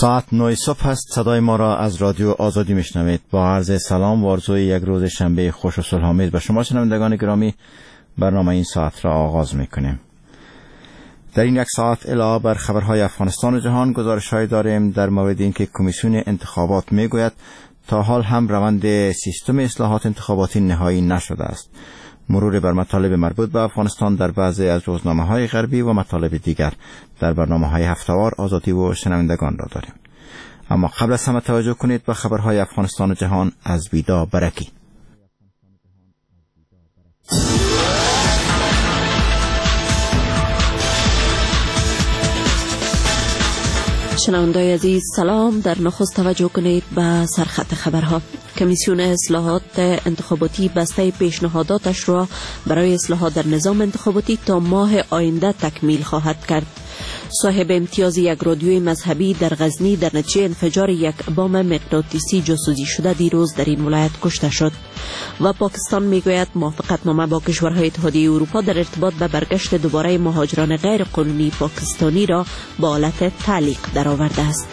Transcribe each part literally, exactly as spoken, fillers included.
ساعت نه صبح است. صدای ما را از رادیو آزادی میشنوید. با عرض سلام و آرزوی یک روز شنبه خوش و صلح‌آمیز به شما شنوندگان گرامی، برنامه این ساعت را آغاز میکنیم. در این یک ساعت علاوه بر خبرهای افغانستان و جهان، گزارش‌هایی داریم در مورد اینکه کمیسیون انتخابات میگوید تا حال هم روند سیستم اصلاحات انتخاباتی نهایی نشده است. مرور بر مطالب مربوط به افغانستان در بعضی از روزنامه‌های غربی و مطالب دیگر در برنامه‌های هفته‌وار آزادی و شنوندگان را داریم. اما قبل از همه توجه کنید به خبرهای افغانستان و جهان از ویدا برکی. شنوندگان عزیز سلام. در نخست توجه کنید به سرخط خبرها. کمیسیون اصلاحات انتخاباتی بسته پیشنهاداتش را برای اصلاحات در نظام انتخاباتی تا ماه آینده تکمیل خواهد کرد. صاحب امتیاز یک رادیوی مذهبی در غزنی در نتیجه انفجار یک بام مغناطیسی جاسوسی شده دیروز در این ولایت کشته شد. و پاکستان میگوید موافقتنامه با کشورهای اتحادیه اروپا در ارتباط به برگشت دوباره مهاجران غیر قانونی پاکستانی را با حالت تعلیق درآورده است.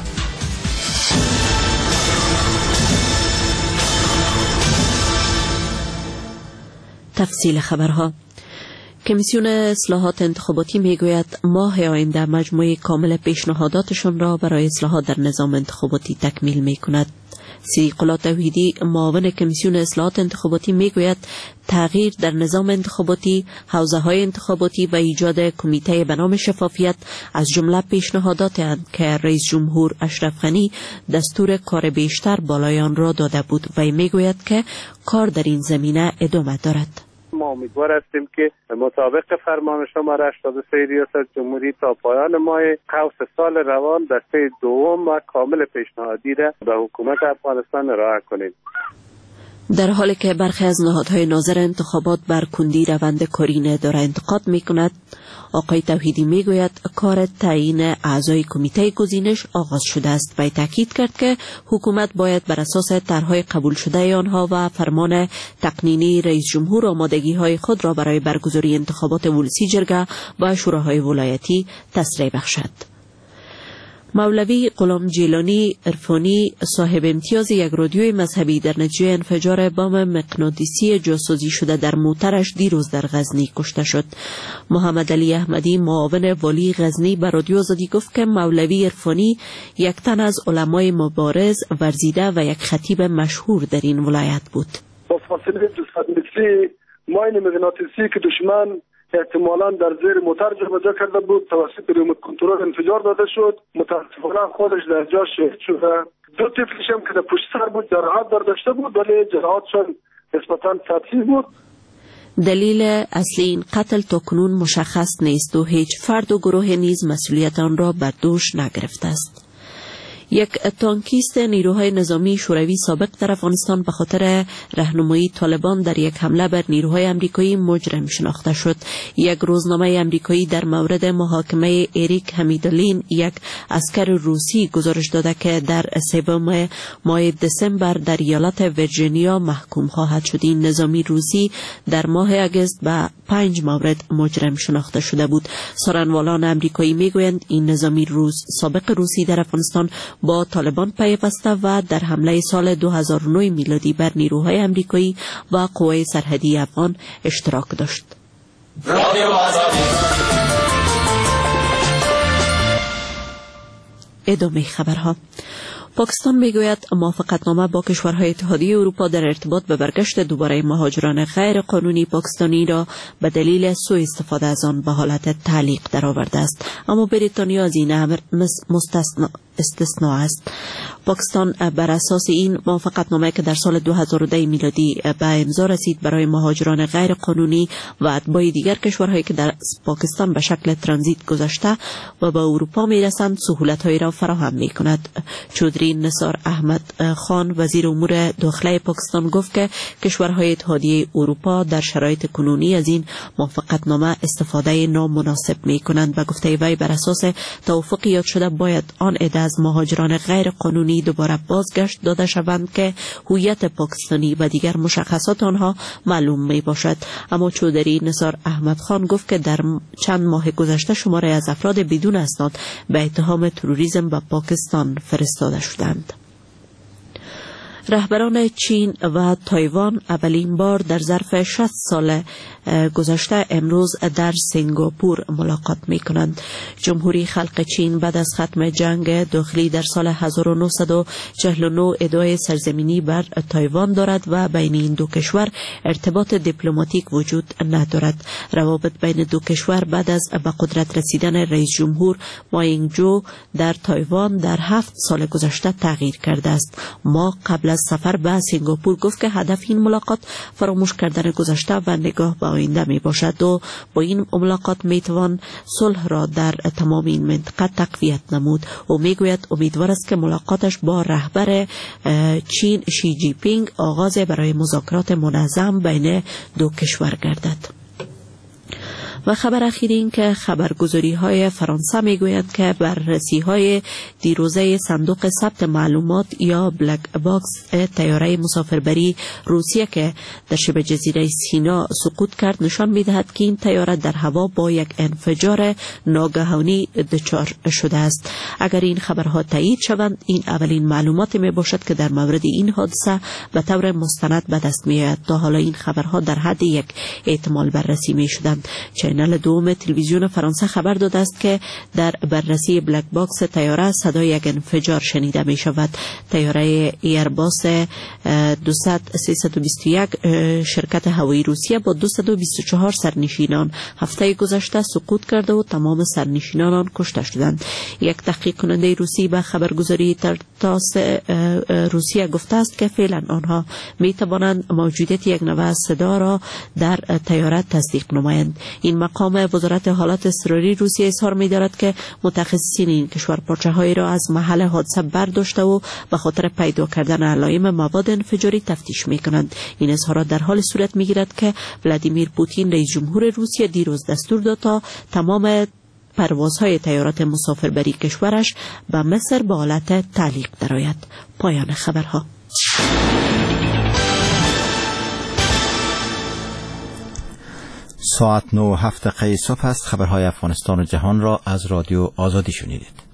تفصیل خبرها. کمیسیون اصلاحات انتخاباتی میگوید ماه آینده مجموعه کامل پیشنهاداتشان را برای اصلاحات در نظام انتخاباتی تکمیل میکند. صدیق الله توحیدی معاون کمیسیون اصلاحات انتخاباتی میگوید تغییر در نظام انتخاباتی، حوزه‌های انتخاباتی و ایجاد کمیته به نام شفافیت از جمله پیشنهاداتی اند که رئیس جمهور اشرف غنی دستور کار بیشتر بالای آن را داده بود و میگوید که کار در این زمینه ادامه دارد. ما امیدوار هستیم که مطابق فرمان شماره هشتاد و سه ریاست جمهوری تا پایان ماه قوس سال روان دسته دوم و کامل پیشنهادی را به حکومت افغانستان ارائه کنیم. در حالی که برخی از نهادهای ناظر انتخابات بر کندی روند کارینه داره انتقاد میکند، آقای توحیدی میگوید کار تعیین اعضای کمیته گزینش آغاز شده است و تاکید کرد که حکومت باید بر اساس طرح‌های قبول شده آنها و فرمان تقنینی رئیس جمهور آمادگی های خود را برای برگزاری انتخابات ولسی جرگه و شوراهای ولایتی تسریع بخشد. مولوی غلام جیلانی عرفانی صاحب امتیاز یک رادیوی مذهبی در نتیجه انفجار بام مغناطیسی جاسوسی شده در موترش دیروز در غزنی کشته شد. محمد علی احمدی معاون والی غزنی به رادیو آزادی گفت که مولوی عرفانی یک تن از علمای مبارز، ورزیده و یک خطیب مشهور در این ولایت بود. با فاصله دو صد متری ماین مغناطیسی که دشمن احتمالاً در زیر موتر جابجا کرده بود توسط ریموت کنترل انفجار داده شد. متاسفانه خودش در جا شهید شده. دو طفلش هم که در پشت سر بود جراحت برداشته بود ولی جراحتشون نسبتاً سطحی بود. دلیل اصلی این قتل تاکنون مشخص نیست و هیچ فرد و گروه نیز مسئولیت آن را بر دوش نگرفته است. یک تانکیست نیروهای نظامی شوروی سابق در افغانستان به خاطر راهنمایی طالبان در یک حمله بر نیروهای امریکایی مجرم شناخته شد. یک روزنامه امریکایی در مورد محاکمه اریک حمیدالین، یک اسکر روسی، گزارش داده که در سوم ماه دسامبر در ایالت ویرجینیا محکوم خواهد شد. این نظامی روسی در ماه اگست به پنج مورد مجرم شناخته شده بود. سخنرانان امریکایی میگویند این نظامی روس سابق روسی در افغانستان با طالبان پیوسته و در حمله سال دو هزار و نه میلادی بر نیروهای امریکایی و قوای سرحدی افغان اشتراک داشت. ادامه خبرها. پاکستان میگوید موافقتنامه با کشورهای اتحادیه اروپا در ارتباط به برگشت دوباره مهاجران غیر قانونی پاکستانی را به دلیل سوء استفاده از آن به حالت تعلیق درآورده است، اما بریتانیا از این امر مستثنا استثناء است. پاکستان بر اساس این موافقتنامه که در سال دو هزار و ده میلادی به امضا رسید برای مهاجران غیر قانونی و اتباع دیگر کشورهایی که در پاکستان به شکل ترانزیت گذشته و به اروپا میرسند سهولت‌هایی را فراهم می‌کند. چودری نثار احمد خان وزیر امور داخله پاکستان گفت که کشورهای اتحادیه اروپا در شرایط کنونی از این موافقتنامه استفاده نامناسب می‌کنند و گفته وی بر اساس توافق یاد شده باید آن عده از مهاجران غیر قانونی دوباره بازگشت داده شوند که هویت پاکستانی و دیگر مشخصات آنها معلوم می باشد. اما چودری نثار احمد خان گفت که در چند ماه گذشته شماری از افراد بدون اسناد به اتهام تروریسم به پاکستان فرستاده شدند. رهبران چین و تایوان اولین بار در ظرف شصت سال گذشته امروز در سنگاپور ملاقات می کنند. جمهوری خلق چین بعد از ختم جنگ داخلی در سال هزار و نهصد و چهل و نه ادعای سرزمینی بر تایوان دارد و بین این دو کشور ارتباط دیپلماتیک وجود ندارد. روابط بین دو کشور بعد از به قدرت رسیدن رئیس جمهور ما اینگ جو در تایوان در هفت سال گذشته تغییر کرده است. ما قبل از سفر به سنگاپور گفت که هدف این ملاقات فراموش کردن گذشته و نگاه به آینده می باشد و با این ملاقات می توان صلح را در تمام این منطقه تقویت نمود. او می گوید امیدوار است که ملاقاتش با رهبر چین شی جی پینگ آغاز برای مذاکرات منظم بین دو کشور گردد. و خبر اخیر این که خبرگزاری های فرانسه می گویند که بررسی های دیروزه صندوق ثبت معلومات یا بلک باکس طیاره مسافربری روسیه که در شبه جزیره سینا سقوط کرد نشان می دهد که این طیاره در هوا با یک انفجار ناگهانی دچار شده است. اگر این خبرها تایید شوند این اولین معلوماتی می باشد که در مورد این حادثه به طور مستند به دست می آید. تا حالا این خبرها در حد یک احتمال بررسی می شدند. چینل دوم تلویزیون فرانسه خبر داده است که در بررسی بلک باکس طیاره صدای یک انفجار شنیده می شود. طیاره ایرباس دویست سیصد و بیست و یک شرکت هوایی روسیه با دویست و بیست و چهار سرنشینان هفته گذشته سقوط کرده و تمام سرنشینان آن کشته شدند. یک تحقیق کننده روسی به خبرگزاری تاس روسیه گفته است که فعلا آنها می توانند موجودیت یک نوع صدا را در طیاره تصدیق نمایند. این مقام وزارت حالات اضطراری روسیه اظهار می دارد که متخصصین این کشور پارچه‌هایی را از محل حادثه برداشته و به خاطر پیدا کردن علائم مواد انفجاری تفتیش می کنند. این اظهارات در حال صورت می گیرد که ولادیمیر پوتین رئیس جمهور روسیه دیروز دستور داد تا تمام پروازهای طیارات مسافربری کشورش به مصر به حالت تعلیق درآید. پایان خبرها. ساعت نه و هفت دقیقه صبح است. خبرهای افغانستان و جهان را از رادیو آزادی شنیدید.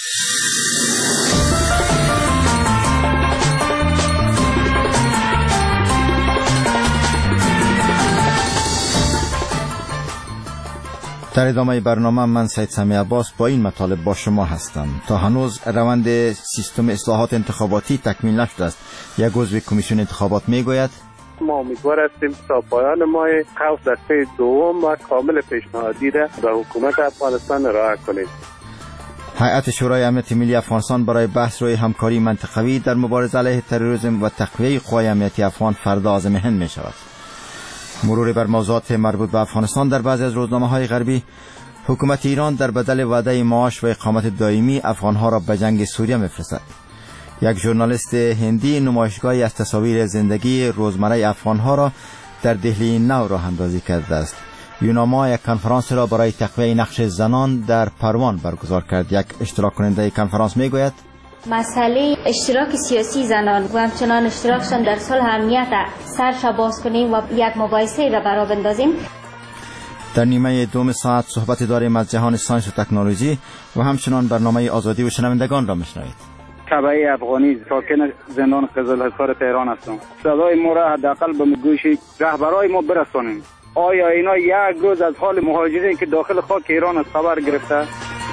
در ادامه برنامه من سید سمی عباس با این مطالب با شما هستم. تا هنوز روند سیستم اصلاحات انتخاباتی تکمیل نشده است. یک عضو کمیسیون انتخابات میگوید ما امیدوار هستیم تا پایان ماه قوس دسته دوم و کامل پیشنهادی را به حکومت افغانستان ارائه کنیم. هیئت شورای امنیت ملی افغانستان برای بحث روی همکاری منطقوی در مبارزه علیه تروریسم و تقویه قوای امنیتی افغان فردا عازم هند می شود. مرور بر موضوعات مربوط به افغانستان در بعضی از روزنامه‌های غربی، حکومت ایران در بدل وعده معاش و اقامت دائمی افغان‌ها را به جنگ سوریه می‌فرستد. یک ژورنالیست هندی نمایشگاهی از تصاویر زندگی روزمره افغان‌ها را در دهلی نو راه اندازی کرده است. یوناما یک کنفرانس را برای تقویه نقش زنان در پروان برگزار کرد. یک اشتراک کننده کنفرانس میگوید مسئله اشتراک سیاسی زنان و همچنان اشتراکشان در صلح امنیت سرش باز کنیم و یک مباحثه را برا بندازیم. در نیمه دوم ساعت صحبت داریم از جهان ساینس و تکنولوژی و همچنان برنامه آزادی و شنوندگان را میشنوید. تبعی افغانی ساکن زندان قزلحصار تهران هستم. صدای ما را حداقل به گوش رهبرای ما برسانیم. آیا اینا یک روز از حال مهاجرین که داخل خاک ایران از خبر گرفته؟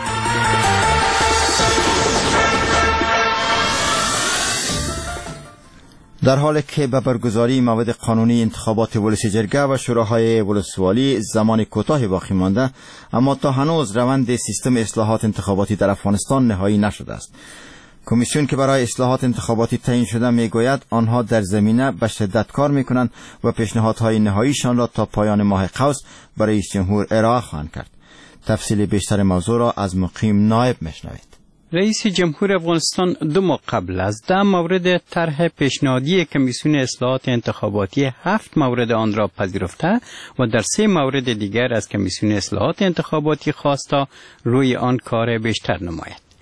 در حالی که به برگزاری موعد قانونی انتخابات ولسی جرگه و شوراهای ولسوالی زمان کوتاهی باقی مانده، اما تا هنوز روند سیستم اصلاحات انتخاباتی در افغانستان نهایی نشده است. کمیسیون که برای اصلاحات انتخاباتی تعیین شده میگوید آنها در زمینه به شدت کار میکنند و پیشنهادهای نهاییشان را تا پایان ماه قوس برای رئیس جمهور ارائه خواهند کرد. تفصیل بیشتر موضوع را از مقیم نایب میشنوید. رئیس جمهور افغانستان دو ماه قبل از ده مورد طرح پیشنهادی کمیسیون اصلاحات انتخاباتی هفت مورد آن را پذیرفته و در سه مورد دیگر از کمیسیون اصلاحات انتخاباتی خواست تا روی آن کار بیشتر نماید.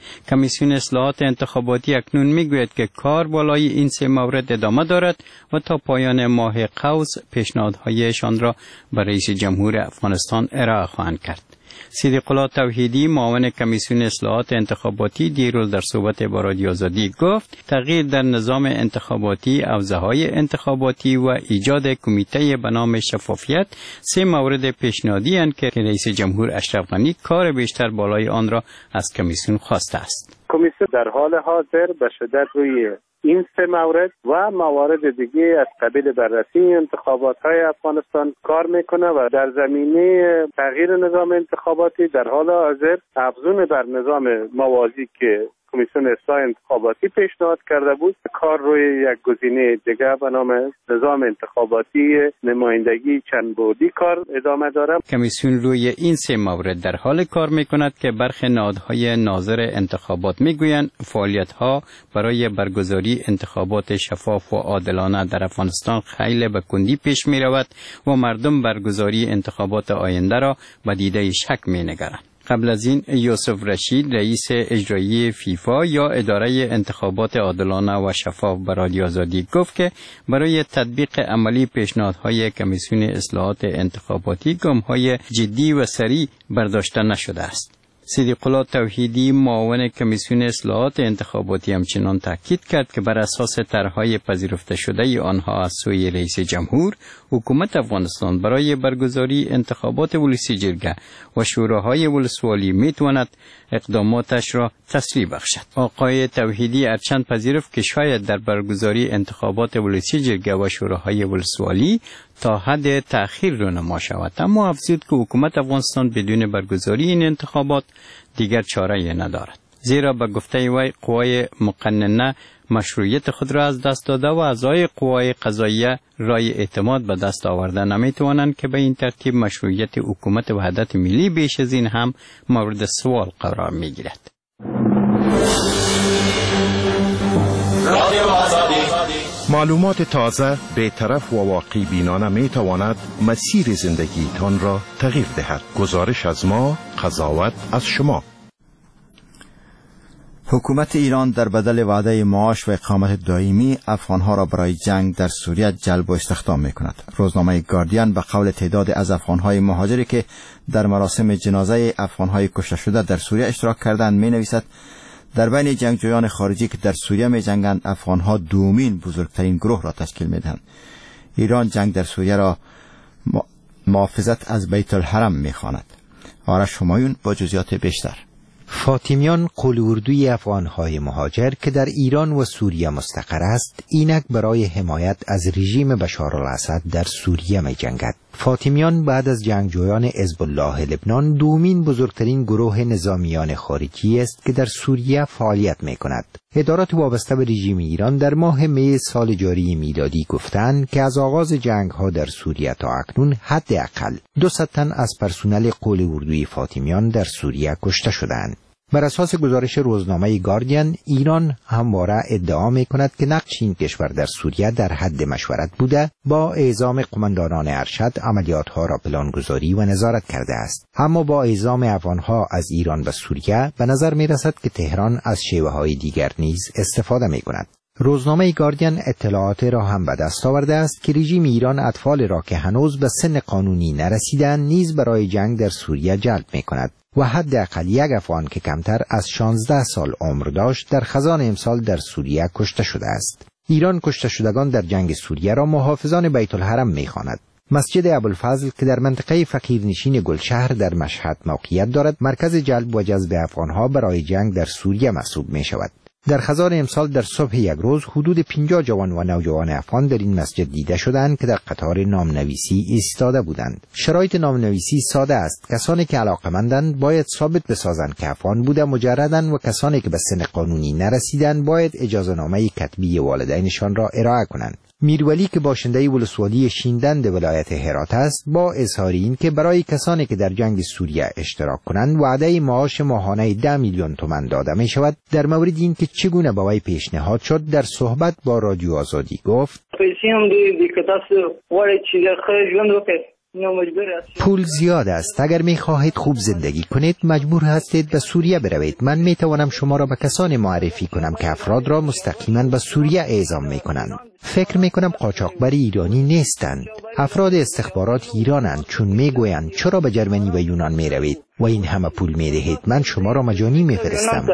کمیسیون اصلاحات انتخاباتی اکنون میگوید که کار بالای این سه مورد ادامه دارد و تا پایان ماه قوس پیشنهادهایشان را به رئیس جمهور افغانستان ارائه خواهند کرد. صدیق الله توحیدی معاون کمیسیون اصلاحات انتخاباتی دیروز در صحبت با رادیو آزادی گفت تغییر در نظام انتخاباتی، حوزه‌های انتخاباتی و ایجاد کمیته به نام شفافیت سه مورد پیشنهادی اند که رئیس جمهور اشرف غنی کار بیشتر بالای آن را از کمیسیون خواسته است. کمیسیون در حال حاضر به شدت روی این سه مورد و موارد دیگه از قبیل بررسی انتخابات های افغانستان کار میکنه و در زمینه تغییر نظام انتخاباتی در حال حاضر افزون بر نظام موازی که کمیسیون اصلاح انتخاباتی پیشنهاد کرده بود، کار روی یک گزینه دیگه به نام نظام انتخاباتی نمایندگی چند بعدی کار ادامه دارد. کمیسیون روی این سه مورد در حال کار میکند که برخی نهادهای ناظر انتخابات میگویند فعالیت‌ها برای برگزاری انتخابات شفاف و عادلانه در افغانستان خیلی به کندی پیش میرود و مردم برگزاری انتخابات آینده را به دیده شک مینگرند. قبل از این یوسف رشید رئیس اجرایی فیفا یا اداره انتخابات عادلانه و شفاف به رادیو آزادی گفت که برای تطبیق عملی پیشنهادهای کمیسیون اصلاحات انتخاباتی گام‌های جدی و سریع برداشته نشده است. صدیق الله توحیدی معاون کمیسیون اصلاحات انتخاباتی همچنان تاکید کرد که بر اساس طرح‌های پذیرفته شده آنها از سوی رئیس جمهور، حکومت افغانستان برای برگزاری انتخابات ولسی جرگه و شوراهای ولسوالی میتواند اقداماتش را تسریع بخشد. آقای توحیدی هرچند پذیرفت که شاید در برگزاری انتخابات ولسی جرگه و شوراهای ولسوالی تا حد تأخیر رونما شود، اما افزود که حکومت افغانستان بدون برگزاری این انتخابات دیگر چاره‌ای ندارد، زیرا به گفته وی قوای مقننه مشروعیت خود را از دست داده و اعضای قوای قضاییه رای اعتماد به دست آورده نمیتوانند که به این ترتیب مشروعیت حکومت وحدت ملی بیش از این هم مورد سوال قرار میگیرد. معلومات تازه، بی‌طرف و واقعی بینانه می تواند مسیر زندگی تان را تغییر دهد. گزارش از ما، قضاوت از شما. حکومت ایران در بدل وعده معاش و اقامت دائمی افغانها را برای جنگ در سوریه جلب و استخدام می کند. روزنامه گاردین به قول تعداد از افغانهای مهاجری که در مراسم جنازه افغانهای کشته شده در سوریه اشتراک کردند می نویسد در بین جنگجویان خارجی که در سوریه می جنگند افغانها دومین بزرگترین گروه را تشکیل می دهند. ایران جنگ در سوریه را محافظت از بیت الحرم می خواند. آرش همایون با جزئیات بیشتر. فاطمیان قول اردوی افغانهای مهاجر که در ایران و سوریه مستقر است، اینک برای حمایت از رژیم بشار الاسد در سوریه می جنگد. فاطمیان بعد از جنگجویان حزب الله لبنان دومین بزرگترین گروه نظامیان خارجی است که در سوریه فعالیت می کند. ادارات وابسته به رژیم ایران در ماه می سال جاری میلادی گفتند که از آغاز جنگ ها در سوریه تا اکنون حداقل دویست تن از پرسنل قول اردوی فاطمیان در سوریه کشته شدند. بر اساس گزارش روزنامه گاردین، ایران همواره ادعا می کند که نقش این کشور در سوریه در حد مشورت بوده، با اعزام قماندانان ارشد عملیات ها را پلانگذاری و نظارت کرده است. اما با اعزام افغانها از ایران به سوریه به نظر می رسد که تهران از شیوه های دیگر نیز استفاده می کند. روزنامه گاردین اطلاعات را هم به دست آورده است که رژیم ایران اطفال را که هنوز به سن قانونی نرسیدند نیز برای جنگ در سوریه جلب می کند و حداقل یک افغان که کمتر از شانزده سال عمر داشت در خزان امسال در سوریه کشته شده است. ایران کشته شدگان در جنگ سوریه را محافظان بیت الحرم می خواند. مسجد ابوالفضل که در منطقه فقیرنشین گلشهر در مشهد موقعیت دارد، مرکز جلب و جذب افغانها برای جنگ در سوریه محسوب می شود. در خزان امسال در صبح یک روز حدود پنجاه جوان و نوجوان افغان در این مسجد دیده شدند که در قطار نامنویسی ایستاده بودند. شرایط نامنویسی ساده است. کسانی که علاقه‌مندند باید ثابت بسازند که افغان بوده مجردند و کسانی که به سن قانونی نرسیدند باید اجازه‌نامه کتبی والدینشان را ارائه کنند. میرولی که باشنده ولسوالی شیندند ولایت هرات است، با اظهار این که برای کسانی که در جنگ سوریه اشتراک کنند وعده معاش ماهانه ده میلیون تومان داده می شود، در مورد این که چگونه به وی پیشنهاد شد در صحبت با رادیو آزادی گفت: پیسې هم دې د کتاس وړي چې خیر ژوند وکړي پول زیاد است. اگر می خواهید خوب زندگی کنید مجبور هستید به سوریه بروید. من می توانم شما را به کسانی معرفی کنم که افراد را مستقیما به سوریه اعزام می کنند. فکر می کنم قاچاقبر ایرانی نیستند. افراد استخبارات ایرانند، چون می گویند چرا به جرمنی و یونان می روید و این همه پول می دهید. من شما را مجانی می فرستم.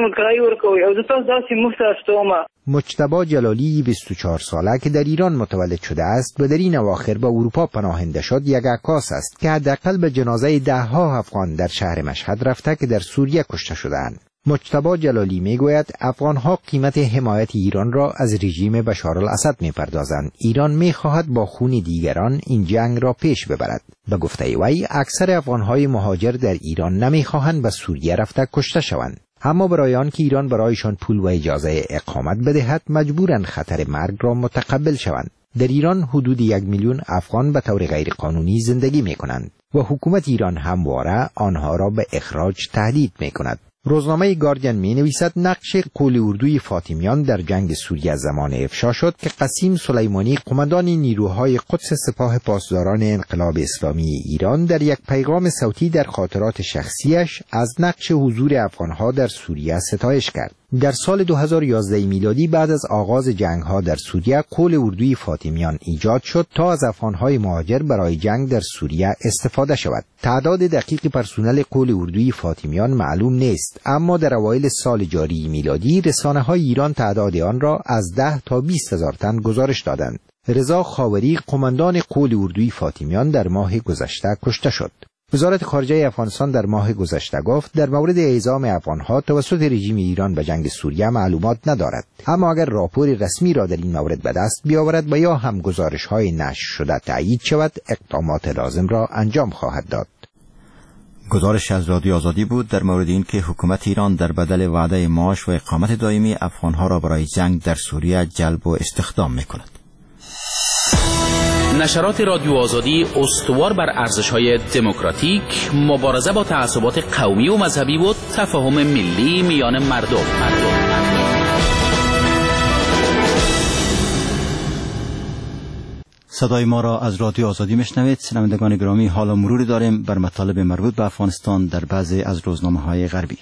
مجتبی جلالی بیست و چهار ساله که در ایران متولد شده است و در این اواخر به اروپا پناهنده شد، یک عکاس است که حداقل به جنازه ده ها افغان در شهر مشهد رفته که در سوریه کشته شدند. مجتبی جلالی میگوید افغانها قیمت حمایت ایران را از رژیم بشار الاسد میپردازند. ایران میخواهد با خون دیگران این جنگ را پیش ببرد. به گفته وی اکثر افغانهای مهاجر در ایران نمیخواهند به سوریه رفته کشته شوند، اما برای آن که ایران برایشان پول و اجازه اقامت بدهد مجبورند خطر مرگ را متقبل شوند. در ایران حدود یک میلیون افغان به طور غیرقانونی زندگی میکنند و حکومت ایران همواره آنها را به اخراج تهدید میکند. روزنامه گاردین می نویسد نقش قول اردوی فاطمیان در جنگ سوریه زمان افشا شد که قسیم سلیمانی قماندان نیروهای قدس سپاه پاسداران انقلاب اسلامی ایران در یک پیغام صوتی در خاطرات شخصیش از نقش حضور افغانها در سوریه ستایش کرد. در سال دو هزار و یازده میلادی بعد از آغاز جنگ‌ها در سوریه قول اردوی فاطمیان ایجاد شد تا از افغان‌های مهاجر برای جنگ در سوریه استفاده شود. تعداد دقیق پرسنل قول اردوی فاطمیان معلوم نیست، اما در اوایل سال جاری میلادی رسانه‌های ایران تعداد آن را از ده تا بیست هزار تن گزارش دادند. رضا خاوری قماندان قول اردوی فاطمیان در ماه گذشته کشته شد. وزارت خارجه افغانستان در ماه گذشته گفت در مورد اعزام افغانها توسط رژیم ایران به جنگ سوریه معلومات ندارد، اما اگر راپور رسمی را در این مورد به دست بیاورد و یا هم گزارش‌های نشر شده تایید شود اقدامات لازم را انجام خواهد داد. گزارش از رادیو آزادی بود در مورد اینکه حکومت ایران در بدل وعده معاش و اقامت دائمی افغانها را برای جنگ در سوریه جلب و استخدام می‌کند. نشرات رادیو آزادی استوار بر ارزش‌های دموکراتیک، مبارزه با تعصبات قومی و مذهبی و تفاهم ملی میان مردم. صدای ما را از رادیو آزادی میشنوید. شنوندگان گرامی، حالا مروری داریم بر مطالب مربوط به افغانستان در بعضی از روزنامه‌های غربی.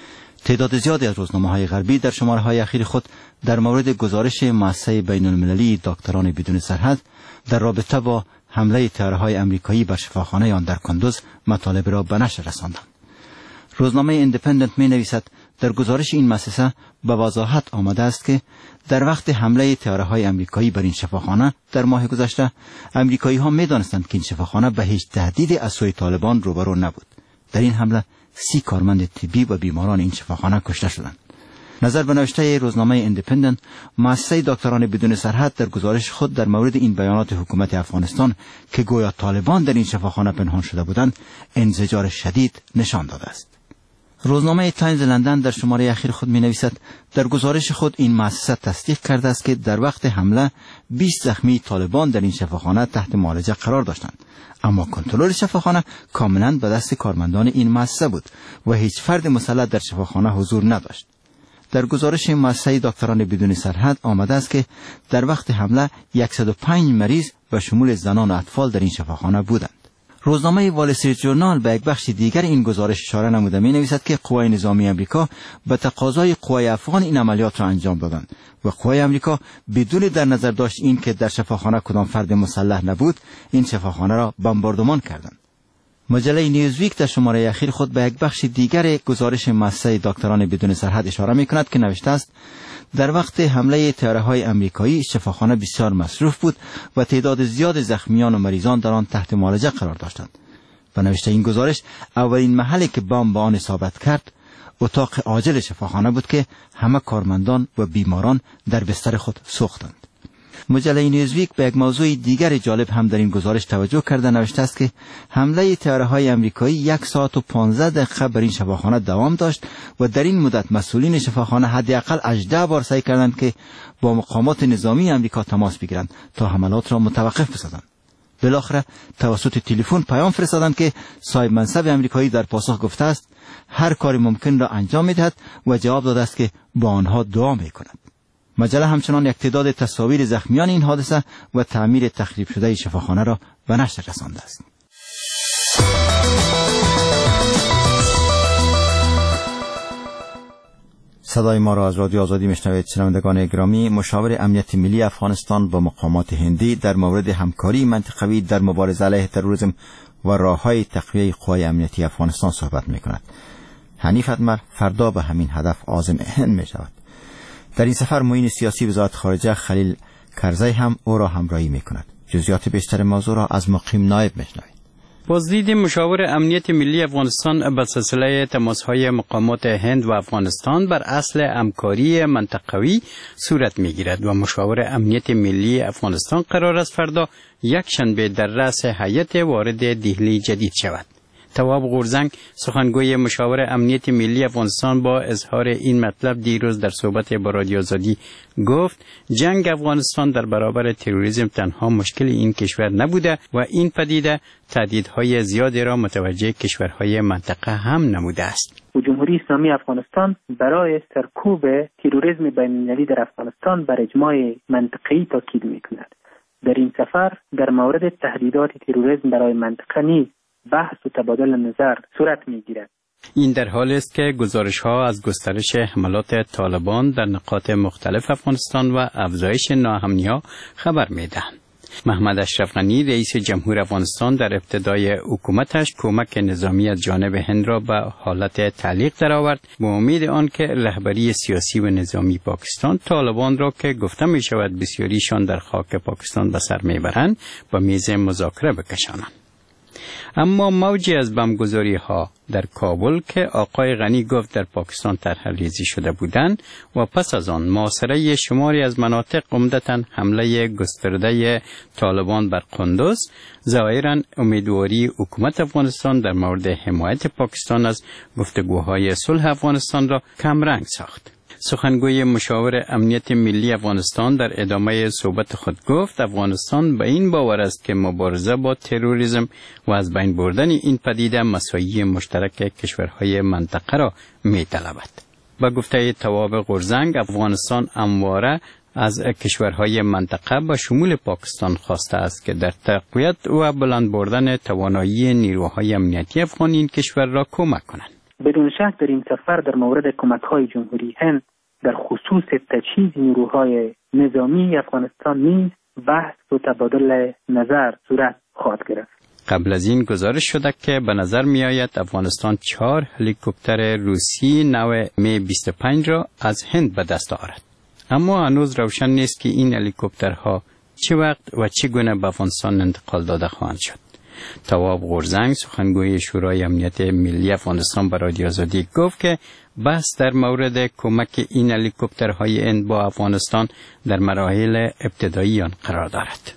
تعداد زیادی از روزنامه‌های غربی در شماره‌های اخیر خود در مورد گزارش مؤسسه بین‌المللی دکتران بدون سرحد در رابطه با حمله طیاره‌های آمریکایی بر شفاخانه آن در کندوز مطالب را به نشر رساندند. روزنامه ایندیپندنت می‌نویسد در گزارش این مؤسسه به وضاحت آمده است که در وقت حمله طیاره‌های آمریکایی بر این شفاخانه در ماه گذشته آمریکایی‌ها می‌دانستند که این شفاخانه به هیچ تهدید از سوی طالبان روبرو نبود. در این حمله سی کارمند طبی و بیماران این شفاخانه کشته شدند. نظر به نوشته روزنامه ایندیپندنت، مؤسسه دکتران بدون سرحد در گزارش خود در مورد این بیانات حکومت افغانستان که گویا طالبان در این شفاخانه پنهان شده بودند انزجار شدید نشان داده است. روزنامه تایمز لندن در شماره اخیر خود می‌نویسد در گزارش خود این مؤسسه تصدیق کرده است که در وقت حمله بیست زخمی طالبان در این شفاخانه تحت معالجه قرار داشتند، اما کنترل شفاخانه کاملا به دست کارمندان این مؤسسه بود و هیچ فرد مسلح در شفاخانه حضور نداشت. در گزارش مؤسسه دکتران بدون سرحد آمده است که در وقت حمله صد و پنج مریض به شمول زنان و اطفال در این شفاخانه بودند. روزنامه وال استریت ژورنال به یک بخش دیگر این گزارش اشاره نموده می نویسد که قوای نظامی آمریکا به تقاضای قوای افغان این عملیات را انجام دادند و قوای آمریکا بدون در نظر داشت این که در شفاخانه کدام فرد مسلح نبود این شفاخانه را بمباردمان کردند. مجله نیوزویک در شماره اخیر خود به یک بخش دیگر گزارش مؤسسه دکتران بدون سرحد اشاره می کند که نوشته است در وقت حمله طیاره‌های آمریکایی شفاخانه بسیار مصروف بود و تعداد زیاد زخمیان و مریضان در آن تحت معالجه قرار داشتند. و نوشته این گزارش اولین محلی که بمب به آن اصابت کرد اتاق عاجل شفاخانه بود که همه کارمندان و بیماران در بستر خود سوختند. مجله نیوزویک به یک موضوع دیگر جالب هم در این گزارش توجه کرده نوشته است که حمله طیاره‌های آمریکایی یک ساعت و پانزده دقیقه بر این شفاخانه دوام داشت و در این مدت مسئولین شفاخانه حداقل هجده بار سعی کردند که با مقامات نظامی آمریکا تماس بگیرند تا حملات را متوقف بسازند. بالاخره توسط تلفن پیام فرستادند که صاحب منصب آمریکایی در پاسخ گفته است هر کاری ممکن را انجام می‌دهد و جواب داده است که با آنها دعا می‌کند. مجله همچنان یک تعداد تصاویر زخمیان این حادثه و تعمیر تخریب شده شفاخانه را به نشر رسانده است. صدای ما را از رادیو آزادی میشنوید. شنوندگان گرامی، مشاور امنیت ملی افغانستان با مقامات هندی در مورد همکاری منطقوی در مبارزه علیه تروریسم و راه‌های تقویه قوای امنیتی افغانستان صحبت می‌کند. حنیف اتمر فردا به همین هدف عازم هند می‌شود. در این سفر معین سیاسی وزارت خارجه خلیل کرزی هم او را همراهی می‌کند. جزئیات بیشتر موضوع را از مقیم نایب می‌شنوید. بازدید مشاور امنیت ملی افغانستان به سلسله تماس‌های مقامات هند و افغانستان بر اصل همکاری منطقوی صورت می‌گیرد و مشاور امنیت ملی افغانستان قرار است فردا یک شنبه در رأس هیئت وارد دهلی جدید شود. تواب غورزنگ سخنگوی مشاور امنیت ملی افغانستان با اظهار این مطلب دیروز در صحبت با رادیو آزادی گفت جنگ افغانستان در برابر تروریسم تنها مشکل این کشور نبوده و این پدیده تهدیدهای زیادی را متوجه کشورهای منطقه هم نموده است. جمهوری اسلامی افغانستان برای سرکوب تروریسم بین‌المللی در افغانستان بر اجماع منطقه‌ای تاکید می‌کند. در این سفر در مورد تهدیدات تروریسم برای منطقه نیز بحث و تبادل نظر صورت می‌گیرد. این در حالی است که گزارش‌ها از گسترش حملات طالبان در نقاط مختلف افغانستان و افزایش ناامنی‌ها خبر می‌دهند. محمد اشرف غنی رئیس جمهور افغانستان در ابتدای حکومتش کمک نظامی از جانب هند را به حالت تعلیق درآورد با امید آنکه رهبری سیاسی و نظامی پاکستان طالبان را که گفته می شود بسیاریشان در خاک پاکستان به سر میبرند به میز مذاکره بکشانند. اما موجی از بمبگذاری ها در کابل که آقای غنی گفت در پاکستان طرح ریزی شده بودند و پس از آن محاصره شماری از مناطق عمدتاً حمله گسترده طالبان بر قندوز ظاهراً امیدواری حکومت افغانستان در مورد حمایت پاکستان از گفتگوهای صلح افغانستان را کمرنگ ساخت. سخنگوی مشاور امنیت ملی افغانستان در ادامه صحبت خود گفت افغانستان به این باور است که مبارزه با تروریسم و از بین بردن این پدیده مساعی مشترک کشورهای منطقه را می‌طلبد. با گفته تواب غورزنگ افغانستان همواره از کشورهای منطقه به شمول پاکستان خواسته است که در تقویت و بلند بردن توانایی نیروهای امنیتی افغان این کشور را کمک کنند. بدون شک در این سفر در مورد کمک‌های جمهوری هند در خصوص تجهیز نیروهای نظامی افغانستان نیز بحث و تبادل نظر صورت خواهد گرفت. قبل از این گزارش شده که به نظر می آید افغانستان چهار هلیکوپتر روسی نو می بیست و پنج را از هند به دست آورد. اما هنوز روشن نیست که این هلیکوپترها چه وقت و چگونه به افغانستان انتقال داده خواهند شد. تواب غورزنگ سخنگوی شورای امنیت ملی افغانستان به رادیو آزادی گفت که بحث در مورد کمک این هلیکوپترهای هند با افغانستان در مراحل ابتدایی آن قرار دارد.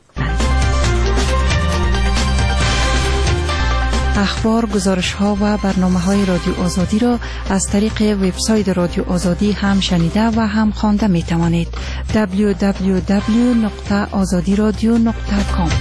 اخبار، گزارش‌ها و برنامه‌های رادیو آزادی را از طریق وبسایت رادیو آزادی هم شنیده و هم خوانده می‌توانید. دبلیو دبلیو دبلیو نقطه آزادی رادیو نقطه کام.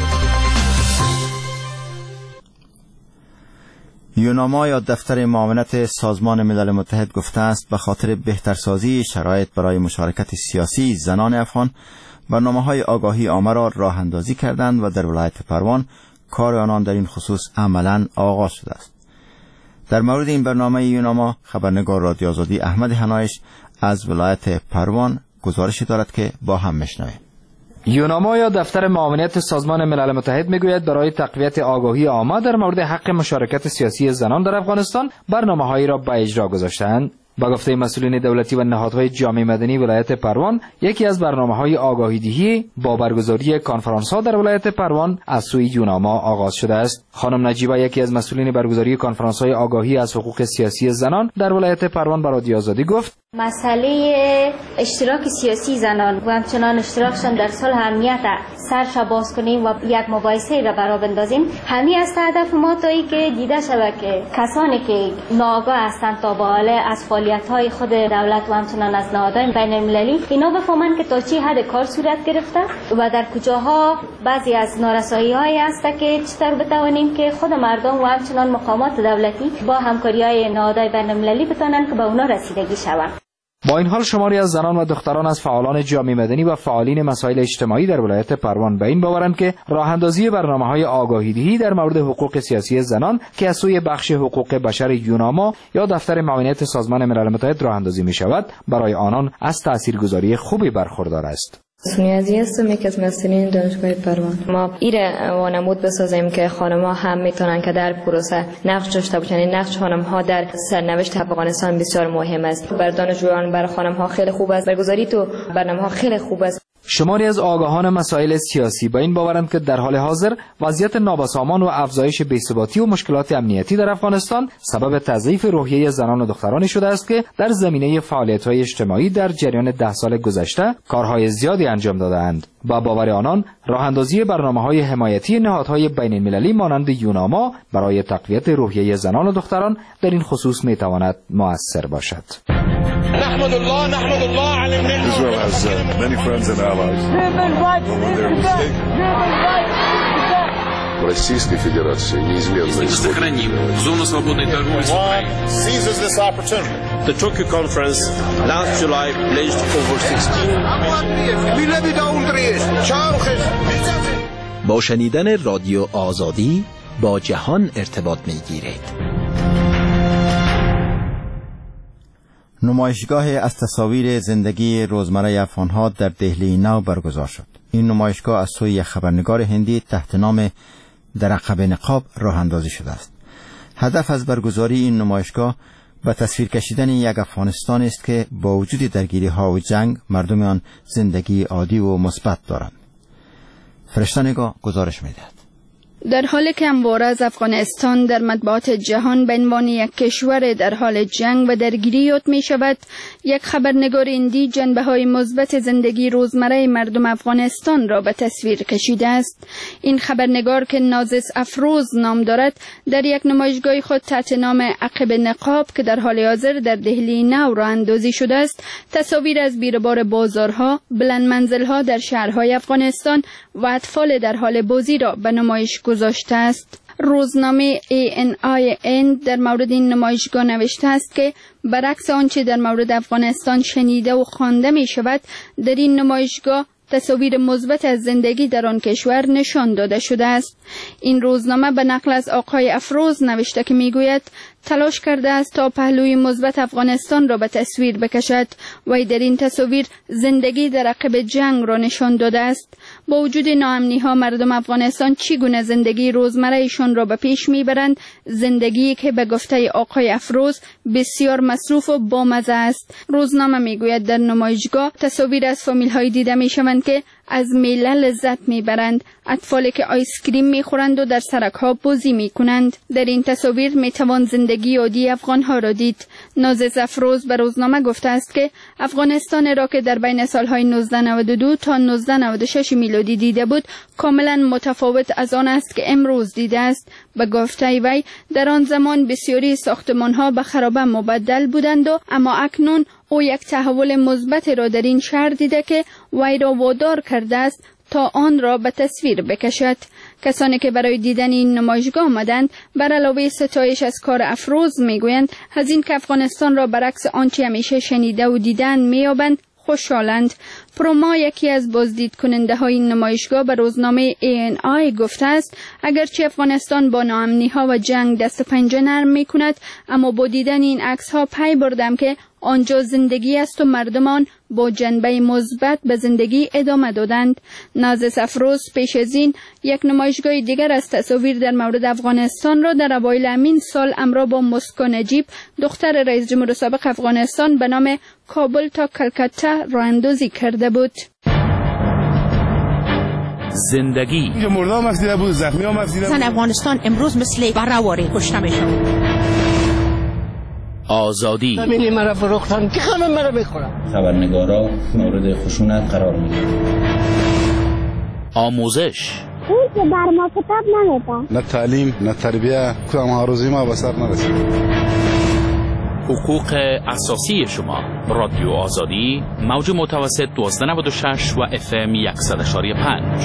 یوناما یا دفتر معاونت سازمان ملل متحد گفته است به خاطر بهترسازی شرایط برای مشارکت سیاسی زنان افغان برنامه‌های آگاهی عامه را راه اندازی کردند و در ولایت پروان کار آنان در این خصوص عملاً آغاز شده است. در مورد این برنامه یوناما خبرنگار رادیو آزادی احمد حنایش از ولایت پروان گزارشی دارد که با هم میشنویم. یوناما یا دفتر معاونت سازمان ملل متحد میگوید برای تقویت آگاهی عامه در مورد حق مشارکت سیاسی زنان در افغانستان برنامه‌هایی را به اجرا گذاشتند. با گفته مسئولین دولتی و نهادهای جامعه مدنی ولایت پروان، یکی از برنامه‌های آگاهی دهی با برگزاری کنفرانس‌ها در ولایت پروان از سوی یوناما آغاز شده است. خانم نجیبه یکی از مسئولین برگزاری کنفرانس‌های آگاهی از حقوق سیاسی زنان در ولایت پروان به رادیو آزادی گفت: مسئله اشتراک سیاسی زنان و همچنان اشتراکشان در صلح امنیت سرش باز کنیم و یک مباحثه را برا بندازیم. همین است هدف ما تا ای که دیده شود که کسانی که ناآگاه هستند تا به حال از فعالیت‌های خود دولت و همچنان از نهادهای بین‌المللی اینا بفهمند که تا چه حد کار صورت گرفته و در کجاها بعضی از نارسایی‌هایی هست که چطور بتوانیم که خود مردم و همچنان مقامات دولتی با همکاری‌های نهادهای بین‌المللی بتوانند که به اونا رسیدگی شود. با این حال شماری از زنان و دختران از فعالان جامعه مدنی و فعالین مسائل اجتماعی در ولایت پروان به این باورند که راه‌اندازی برنامه‌های آگاهی‌دهی در مورد حقوق سیاسی زنان که از سوی بخش حقوق بشر یوناما یا دفتر معاونت سازمان ملل متحد راه‌اندازی می‌شود برای آنان از تاثیرگذاری خوبی برخوردار است. سونیازی هستم، یک از مسئولین دانشگاه پروان. ما ایره وانمود بسازیم که خانم‌ها هم میتونن که در پروسه نقش داشته باشن. این نقش خانم‌ها در سرنوشت افغانستان بسیار مهم است. بر دانشجویان، بر خانم‌ها خیلی خوب است. برگزاری تو برنامه‌ها خیلی خوب است. شماری از آگاهان مسائل سیاسی با این باورند که در حال حاضر وضعیت نابسامان و افزایش بی‌ثباتی و مشکلات امنیتی در افغانستان سبب تضعیف روحیه زنان و دخترانی شده است که در زمینه فعالیت‌های اجتماعی در جریان ده سال گذشته کارهای زیادی انجام داده‌اند و باور آنان راه‌اندازی برنامه‌های حمایتی نهادهای بین‌المللی مانند یوناما برای تقویت روحیه زنان و دختران در این خصوص می‌تواند مؤثر باشد. نحمد الله نحمد الله على النعمة. Israel has uh, many friends and allies. В Российской Федерации неизменно сохраним зону свободной торговли с Украиной. Seizes this opportunity. The Tokyo conference last July pledged over sixteen. با شنیدن رادیو آزادی با جهان ارتباط می‌گیرید. نمایشگاه از تصاویر زندگی روزمره افغان‌ها در دهلی نو برگزار شد. این نمایشگاه از سوی یک خبرنگار هندی تحت نام در عقب نقاب راه اندازی شده است. هدف از برگزاری این نمایشگاه به تصویر کشیدن یک افغانستان است که با وجود درگیری‌ها و جنگ مردم آن زندگی عادی و مثبت دارند. فرشته نگاه گزارش می‌دهد. در حالی که همواره از افغانستان در مطبوعات جهان به عنوان یک کشور در حال جنگ و درگیری یاد می شود، یک خبرنگار هندی جنبه‌های مثبت زندگی روزمره مردم افغانستان را به تصویر کشیده است. این خبرنگار که نازس افروز نام دارد، در یک نمایشگاه خود تحت نام عقب نقاب که در حال حاضر در دهلی نو راه اندازی شده است، تصاویر از بیروبار بازارها، بلند منزل‌ها در شهرهای افغانستان و اطفال در حال بازی را به نمایش گذاشته است. روزنامه ای ان آی ان در مورد این نمایشگاه نوشته است که برعکس آنچه در مورد افغانستان شنیده و خوانده می شود، در این نمایشگاه تصاویر مثبت از زندگی در آن کشور نشان داده شده است. این روزنامه به نقل از آقای افروز نوشته که میگوید تلاش کرده است تا پهلوی مثبت افغانستان را به تصویر بکشد و در این تصاویر زندگی در عقب جنگ را نشان داده است. با وجود ناامنی ها مردم افغانستان چگونه زندگی روزمره ایشان را به پیش میبرند، زندگی که به گفته آقای افروز بسیار مصروف و بامزه است. روزنامه میگوید در نمایشگاه تصاویر از فامیل های دیده میشوند که از میله لذت میبرند، اطفالی که آیسکریم میخورند و در سرک ها بازی میکنند. در این تصاویر میتوان زندگی عادی افغان ها را دید. نازس افروز به روزنامه گفته است که افغانستان را که در بین سالهای نوزده نود و دو تا نوزده نود و شش میلادی دیده بود کاملا متفاوت از آن است که امروز دیده است. به گفته وی در آن زمان بسیاری ساختمان ها به خرابه مبدل بودند و اما اکنون او یک تحول مثبت را در این شهر دیده که وی را وادار کرده است تا آن را به تصویر بکشد. کسانی که برای دیدن این نمایشگاه آمدند بر علاوه ستایش از کار افروز میگویند از این که افغانستان را برعکس آنچه همیشه شنیده و دیدن میابند خوشحالند. پروما یکی از بازدید کننده های این نمایشگاه به روزنامه ای ان آی گفته است اگرچه افغانستان با ناامنی ها و جنگ دست و پنجه نرم می کند، اما با دیدن این عکس ها پی بردم که آنجا زندگی است و مردمان با جنبه مثبت به زندگی ادامه دادند. نازس افروز پیش از این یک نمایشگاه دیگر از تصاویر در مورد افغانستان را در اوایل همین سال همراه با مسکو نجیب دختر رئیس جمهور سابق افغانستان به نام کابل تا کلکته راه اندازی کرده بود. زندگی اینجا مرده هم افزیده بود، زخمی هم افزیده بود. زن افغانستان امروز مثل برهواری کشته میشن. آزادی زمینی مرا فروختن که همه مرا بخورن. خبرنگارا مورد خشونت قرار میگیرن. آموزش اون که بر ما کتاب نمیده، نه تعلیم نه تربیه، کدام هاروزی ما به سر نرسید. حقوق اساسی شما. رادیو آزادی موج متوسط دوازده نود و شش و اف ام صد و پنج.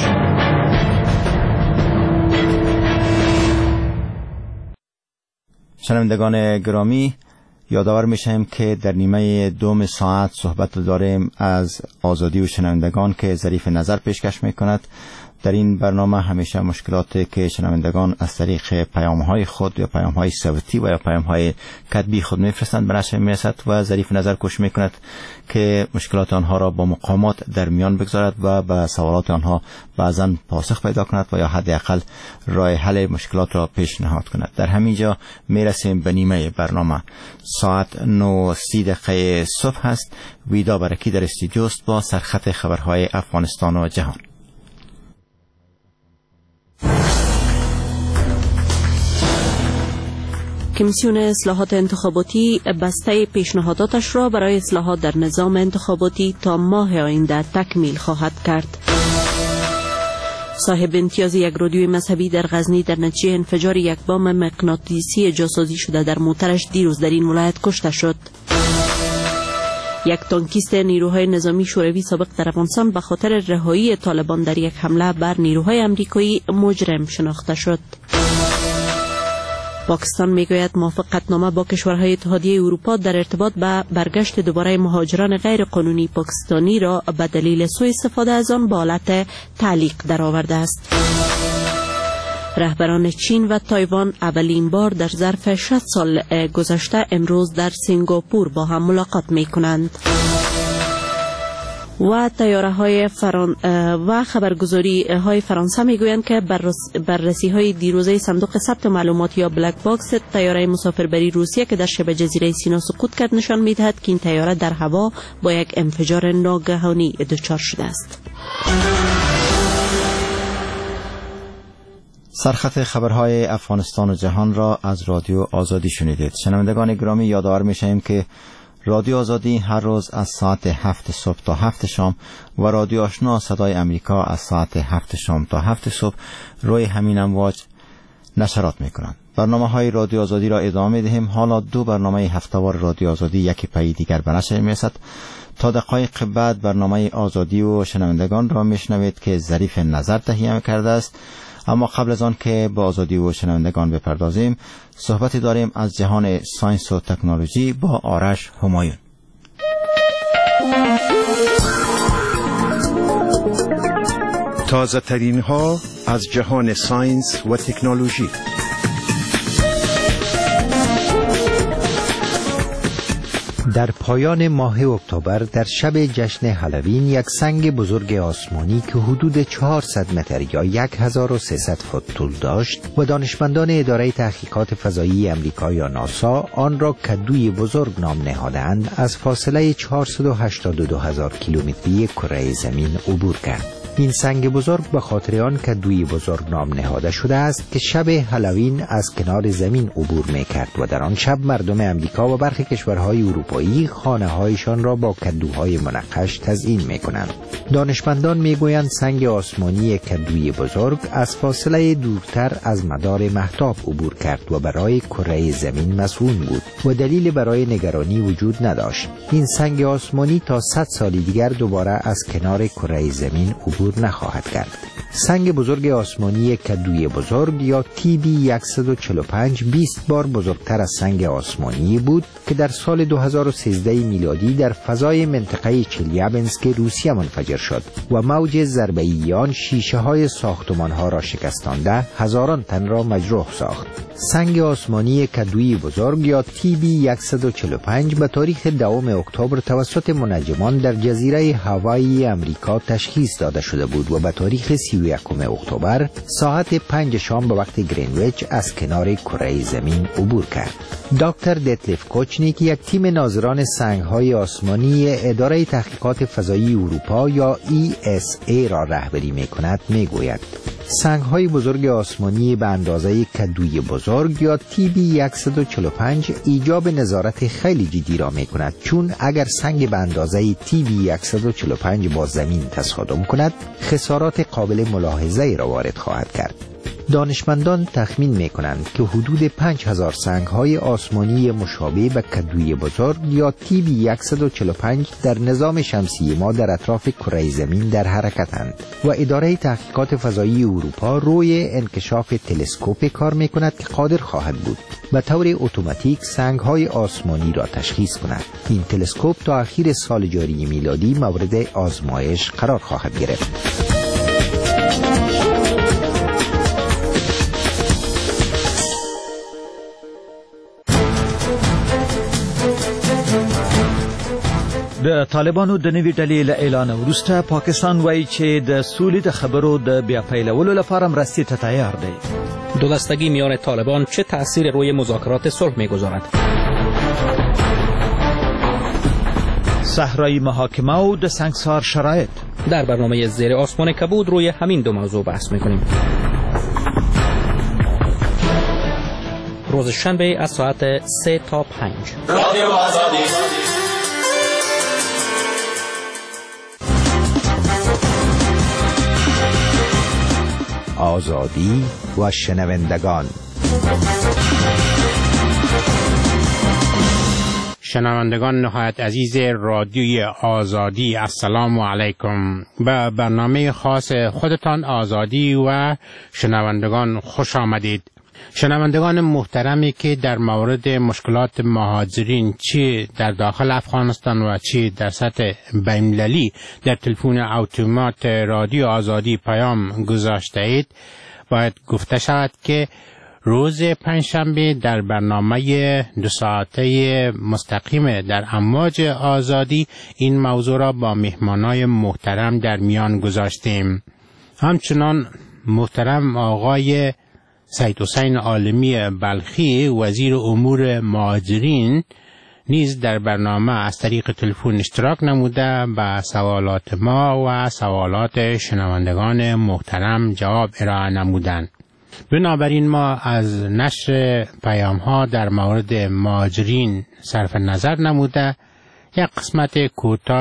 شنوندگان گرامی، یادآور میشیم که در نیمه دوم ساعت صحبت داریم از آزادی و شنوندگان که ظریف نظر پیشکش میکند. در این برنامه همیشه مشکلاتی که شنوندگان از طریق پیام‌های خود یا پیام‌های صوتی و یا پیام‌های کتبی خود میفرستند به نشر میرسد و ظریف نظر کوشش میکند که مشکلات آنها را با مقامات در میان بگذارد و به سوالات آنها بعضاً پاسخ پیدا کند و یا حداقل راه حل مشکلات را پیشنهاد کند. در همین جا میرسیم به نیمه برنامه. ساعت نه و سی دقیقه صبح است. ویدا برکی در استودیو است با سرخط خبرهای افغانستان و جهان. کمیسیون اصلاحات انتخاباتی بسته پیشنهاداتش را برای اصلاحات در نظام انتخاباتی تا ماه آینده تکمیل خواهد کرد. صاحب امتیاز یک رادیوی مذهبی در غزنی در نتیجه انفجار یک بمب مغناطیسی جاسازی شده در موترش دیروز در این ولایت کشته شد. یک تانکیست نیروهای نظامی شوروی سابق در افغانستان به خاطر رهایی طالبان در یک حمله بر نیروهای امریکایی مجرم شناخته شد. پاکستان میگوید موافقتنامه با کشورهای اتحادیه اروپا در ارتباط به برگشت دوباره مهاجران غیر قانونی پاکستانی را به دلیل سوء استفاده از آن به حالت تعلیق درآورده است. رهبران چین و تایوان اولین بار در ظرف شصت سال گذشته امروز در سنگاپور با هم ملاقات میکنند. و تیاره های فران و خبرگزاری های فرانسه میگویند که بررسی های دیروزه صندوق ثبت معلومات یا بلک باکس تیاره مسافربری روسیه که در شبه جزیره سینا سقوط کرد نشان میدهد که این تیاره در هوا با یک انفجار ناگهانی دچار شده است. سرخط خبرهای افغانستان و جهان را از رادیو آزادی شنیدید. شنوندگان گرامی، یادآور میشیم که رادیو آزادی هر روز از ساعت هفت صبح تا هفت شام و رادیو آشنا صدای امریکا از ساعت هفت شام تا هفت صبح روی همین امواج نشرات میکنند. برنامه های رادیو آزادی را ادامه دهیم. حالا دو برنامه هفته‌وار رادیو آزادی یکی پی دیگر به نشر میرسد. تا دقایق بعد برنامه آزادی و شنوندگان را میشنوید که ظریف نظر تهیه کرده است. اما قبل از آن که با آزادی و شنوندگان بپردازیم، صحبتی داریم از جهان ساینس و تکنولوژی با آرش همایون. تازه ترین ها از جهان ساینس و تکنولوژی. در پایان ماه اکتبر در شب جشن هالوین یک سنگ بزرگ آسمانی که حدود چهارصد متر یا هزار و سیصد فوت طول داشت و دانشمندان اداره تحقیقات فضایی امریکا یا ناسا آن را کدوی بزرگ نام نهادند، از فاصله چهارصد و هشتاد و دو هزار کیلومتری کره زمین عبور کرد. این سنگ بزرگ به خاطر آن کدوی بزرگ نام نهاده شده است که شب هالوین از کنار زمین عبور می‌کرد و در آن شب مردم امریکا و برخی کشورهای اروپایی خانه‌هایشان را با کدوهای منقش تزیین می‌کنند. دانشمندان می‌گویند سنگ آسمانی کدوی بزرگ از فاصله دورتر از مدار مهتاب عبور کرد و برای کره زمین مسئول بود و دلیل برای نگرانی وجود نداشت. این سنگ آسمانی تا صد سال دیگر دوباره از کنار کره زمین عبور نخواهد کرد. سنگ بزرگ آسمانی کدوی بزرگ یا تی بی صد و چهل و پنج بیست بار بزرگتر از سنگ آسمانی بود که در سال دو هزار و سیزده میلادی در فضای منطقه چلیابنسک روسیه منفجر شد و موج ضربه‌ای آن شیشه های ساختمان ها را شکستانده هزاران تن را مجروح ساخت. سنگ آسمانی کدوی بزرگ یا تی بی صد و چهل و پنج به تاریخ دوم اکتبر توسط منجمان در جزیره هاوایی امریکا تشخیص داده شده بود و به تاریخ سی و یکم اکتبر ساعت پنج شام به وقت گرینویچ از کنار کره زمین عبور کرد. دکتر دتلیف کوچنیک یک تیم ناظران سنگ‌های آسمانی اداره تحقیقات فضایی اروپا یا ای اس ای را رهبری می‌کند می‌گوید سنگ‌های بزرگ آسمانی به اندازه کدوی بزرگ یا تی بی صد و چهل و پنج ایجاب نظارت خیلی جدی را می‌کند، چون اگر سنگ به اندازه تی بی صد و چهل و پنج با زمین تصادم کند خسارات قابل ملاحظه‌ای را وارد خواهد کرد. دانشمندان تخمین می کنند که حدود پنج هزار سنگ های آسمانی مشابه به کدوی بزرگ یا تی بی صد و چهل و پنج در نظام شمسی ما در اطراف کره زمین در حرکتند و اداره تحقیقات فضایی اروپا روی انکشاف تلسکوپ کار می کند که قادر خواهد بود به طور اتوماتیک سنگ های آسمانی را تشخیص کند. این تلسکوپ تا اخیر سال جاری میلادی مورد آزمایش قرار خواهد گرفت. د طالبانو د نوي ډلې له اعلان وروسته پاکستان وایي چې د سولې د خبرو د بیا پیلولو لپاره مرستې ته تیار دی. دو دستگی میان طالبان چه تأثیر روی مذاکرات صلح می‌گذارد؟ صحرای محاکمه و د سنگسار شرایط. در برنامه زیر آسمان کبود روی همین دو موضوع بحث می‌کنیم. روز شنبه از ساعت سه تا پنج. رادیو آزادی. آزادی و شنوندگان. شنوندگان نهایت عزیز رادیوی آزادی، السلام علیکم. به برنامه خاص خودتان آزادی و شنوندگان خوش آمدید. شنوندگان محترمی که در مورد مشکلات مهاجرین چه در داخل افغانستان و چه در سطح بین‌المللی در تلفن اتومات رادیو آزادی پیام گذاشته اید، باید گفته شود که روز پنجشنبه در برنامه دو ساعته مستقیم در امواج آزادی این موضوع را با مهمانای محترم در میان گذاشتیم. همچنان محترم آقای سید حسین عالمی بلخی وزیر امور مهاجرین نیز در برنامه از طریق تلفن اشتراک نموده به سوالات ما و سوالات شنوندگان محترم جواب ارائه نمودند. بنابراین ما از نشر پیام ها در مورد مهاجرین صرف نظر نموده یک قسمت کوتاه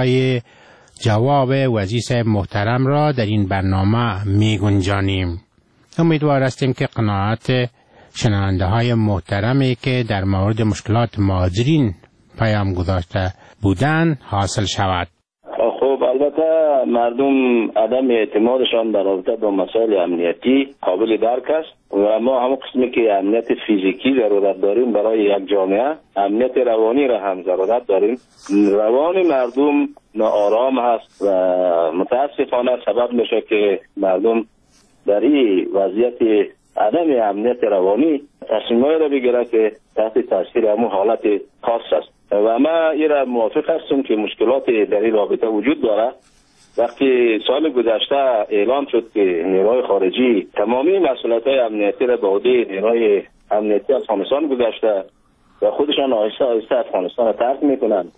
جواب وزیر محترم را در این برنامه می گنجانیم. امیدوار هستیم که قناعت شنونده های محترمی که در مورد مشکلات مهاجرین پیام گذاشته بودند حاصل شود. خب البته مردم عدم اعتمادشان در رابطه با مسائل امنیتی قابل درک است و ما هم قسمی که امنیت فیزیکی ضرورت داریم برای یک جامعه، امنیت روانی را هم ضرورت داریم. روان مردم ناآرام هست و متاسفانه سبب میشه که مردم در این وضعیت عدم امنیت روانی تصمیمایی را بگیره که تحت تاثیر همون حالت خاص است و ما این را موافق هستم که مشکلات در این رابطه وجود داره. وقتی سال گذشته اعلام شد که نیروهای خارجی تمامی مسئولیت‌های امنیتی را به عهده نیروهای امنیتی افغانستان گذاشته و خودشان آهسته آهسته افغانستان را ترک میکنند،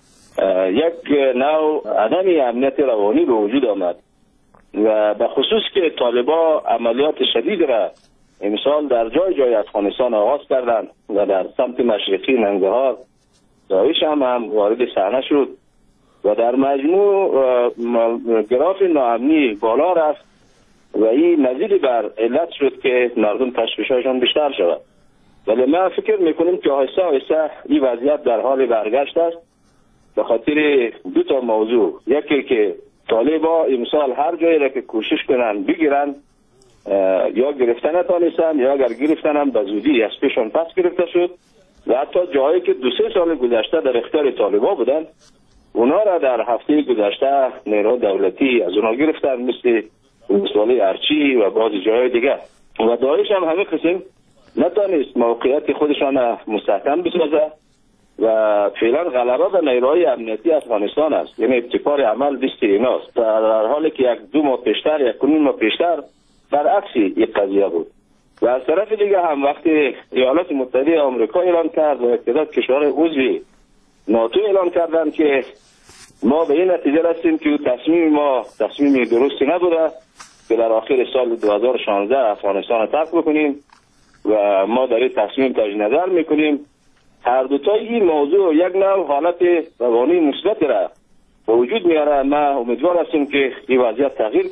یک نوع عدم امنیت روانی به وجود آمد و به خصوص که طالبا عملیات شدید را امسال در جای جای افغانستان آغاز کردند و در سمت مشرقی ننگرهار داعش هم, هم وارد صحنه شد و در مجموع گراف ناامنی بالا رفت و این مزید بر علت شد که مردم تشویش‌هاشون بیشتر شود. ولی ما فکر میکنیم که آهسته آهسته این وضعیت در حال برگشت است به خاطر دو تا موضوع. یکی که طالبا امسال هر جایی را که کوشش کنن بگیرن یا گرفتن نتانستن یا اگر گرفتن هم به زودی از پیشون پس گرفته شد و حتی جایی که دو سه سال گذشته در اختیار طالبا بودن اونا را در هفته گذشته نیروهای دولتی از اونا گرفتن، مثل ولسوالی ارچی و بعض جای دیگه. و داعش هم همین قسم نتانست موقعیت خودشان مستحکم بسازه و فعلا غلبه به نیروهای امنیتی افغانستان است، یعنی ابتکار عمل دست ایناست، در حالی که یک دو ماه پیشتر یک کنون ماه پیشتر برعکس یک قضیه بود. و از طرف دیگه هم وقتی ایالات متحده آمریکا اعلان کرد و تعداد کشورهای عضو ناتو اعلان کردند که ما به این نتیجه رسیدیم که تصمیم ما تصمیم درستی نبوده که در آخر سال دو هزار و شانزده افغانستان را ترک بکنیم و ما در این تصمیم تجدید نظر میکنیم. هر دوتا این موضوع یک نوع حالت روانی مثبت را به وجود میاره. ما امیدوار هستیم که این وضعیت تغییر کنه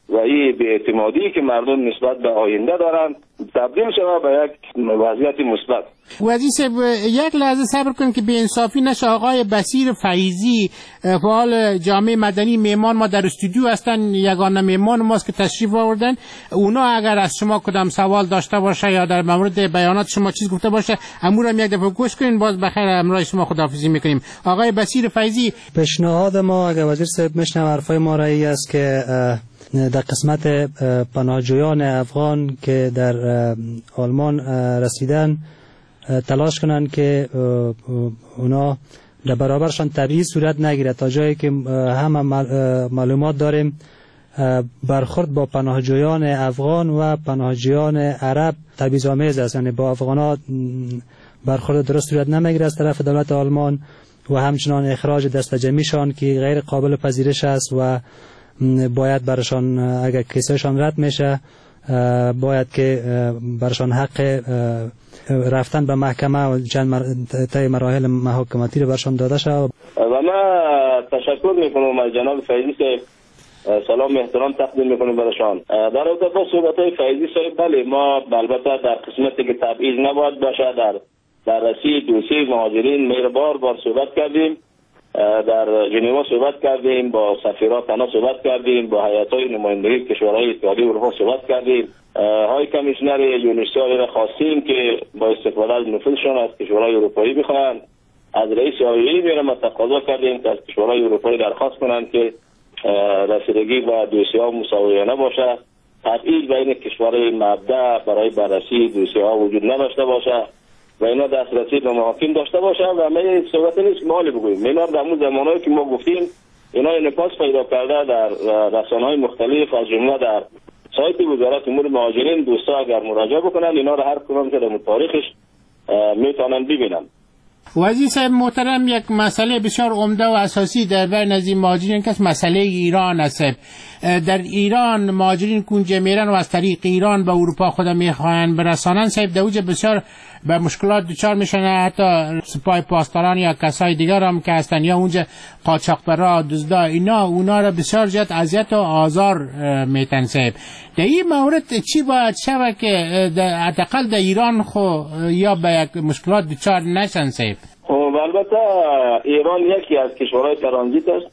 و این بی‌اعتمادی که مردم نسبت به آینده دارند تبدیل شود به یک وضعیت مثبت. وزیر صاحب یک لحظه صبر کن که بی‌انصافی نشه. آقای بصیر فیضی فعال جامعه مدنی میهمان ما در استودیو هستن، یگانه میهمان ماست که تشریف آوردن. اونا اگر از شما کدام سوال داشته باشه یا در مورد بیانات شما چیز گفته باشه امور هم یک دفعه گوش کنین. باز بخیر امروز شما خداحافظی میکنیم. آقای بصیر فیضی، پیشنهاد ما اگر وزیر صاحب میشنم حرفای ما رایی است که در قسمت پناهجویان افغان که در آلمان رسیدن تلاش کنن که اونا در برابرشان تبعیض صورت نگیره. تا جایی که همه معلومات داریم برخورد با پناهجویان افغان و پناهجویان عرب تبعیض‌آمیز است، یعنی با افغان‌ها برخورد درست صورت نمیگیره از طرف دولت آلمان و همچنان اخراج دستجمعیشان که غیر قابل پذیرش است و باید برشان اگر کیسهشان رد میشه باید که برشان حق رفتن به محکمه و چند طی مراحل محاکماتی رو برشان داده شد. و من تشکر میکنم از جناب فیضی صاحب، سلام احترام تقدیم میکنم برشان. در رابطه با صحبت‌های فیضی صاحب، بله ما البته در قسمتی که تبعیض نباید باشه در بررسی دوسیه مهاجرین مهر بار بار صحبت کردیم، در ژنو صحبت کردیم، با سفیران تنها صحبت کردیم، با هیئت‌های نمایندگی کشورهای اتحادیه اروپا صحبت کردیم. های کمیشنر یونیسیار را خواستیم که با استفاده از نفوذشان از کشورهای اروپایی بخواهند. از رئیس آیوئی میره ما تقاضا کردیم که از کشورهای اروپایی درخواست کنند که رسیدگی به دوسیه‌ها مساویانه باشه، تبعیض بین کشورهای مبدأ برای بررسی دوسیه‌ها وجود نداشته باشه و اینا دسترسی به محاکم داشته باشه. و ما یک صحبت نیست مالی بگوییم، اینا در اون زمانهایی که ما گفتیم اینا انعکاس پیدا کرده در رسانه‌های مختلف، از جمله در سایت وزارت امور مهاجرین. دوستا اگر مراجعه بکنن اینا رو هر کدوم که در تاریخش میتونن ببینن. وزیر صاحب محترم، یک مسئله بسیار عمده و اساسی در بین از این مهاجرین که مسئله ایران است. در ایران مهاجرین کنجه میرن و از طریق ایران به اروپا خود میخواهند برسانن. صاحب دوجه بسیار به مشکلات دچار میشن، حتی سپاه پاسداران یا کسای دیگر هم که هستن یا اونجا قاچاقبرا دزدا اینا اونا را بسیار جهت اذیت و آزار میتن. صاحب در این مورد چی باید شود که حداقل در ایران خو یا به یک مشکلات دچار نشن؟ صاحب خب البته ایران یکی از کشورهای ترانزیت است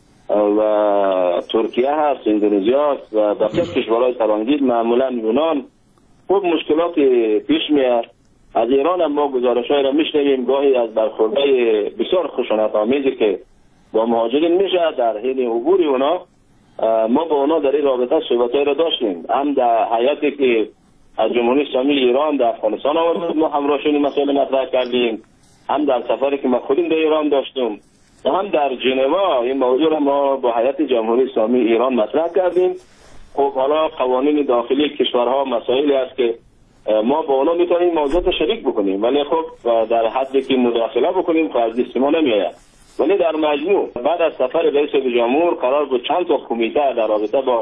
و ترکیه هست، اندونزیا هست و بقیه کشورهای ترانزیت معمولا یونان خوب مشکلات پیش میاد. از ایران هم ما گزارش‌های را میشنویم گاهی از برخوردهای بسیار خشونت‌آمیزی که با مهاجرین میشه در حین عبور اونا. ما با اونا در این رابطه صحبت‌های را داشتیم، هم در هیئتی که از جمهوری اسلامی ایران در افغانستان آورد ما همراهشون مسائل مطرح کردیم، هم در سفری که ما خودیم در ایران داشتیم و هم در ژنو این موضوع را ما با هیئت جمهوری اسلامی ایران مطرح کردیم. خب حالا قوانین داخلی کشورها مسائلی است که ما با اونا میتونیم موضوعات شریک بکنیم، ولی خب در حدی که مداخله بکنیم خب از دست ما نمیآید. ولی در مجموع بعد از سفر رئیس جمهور قرار بود چند تا کمیته در رابطه با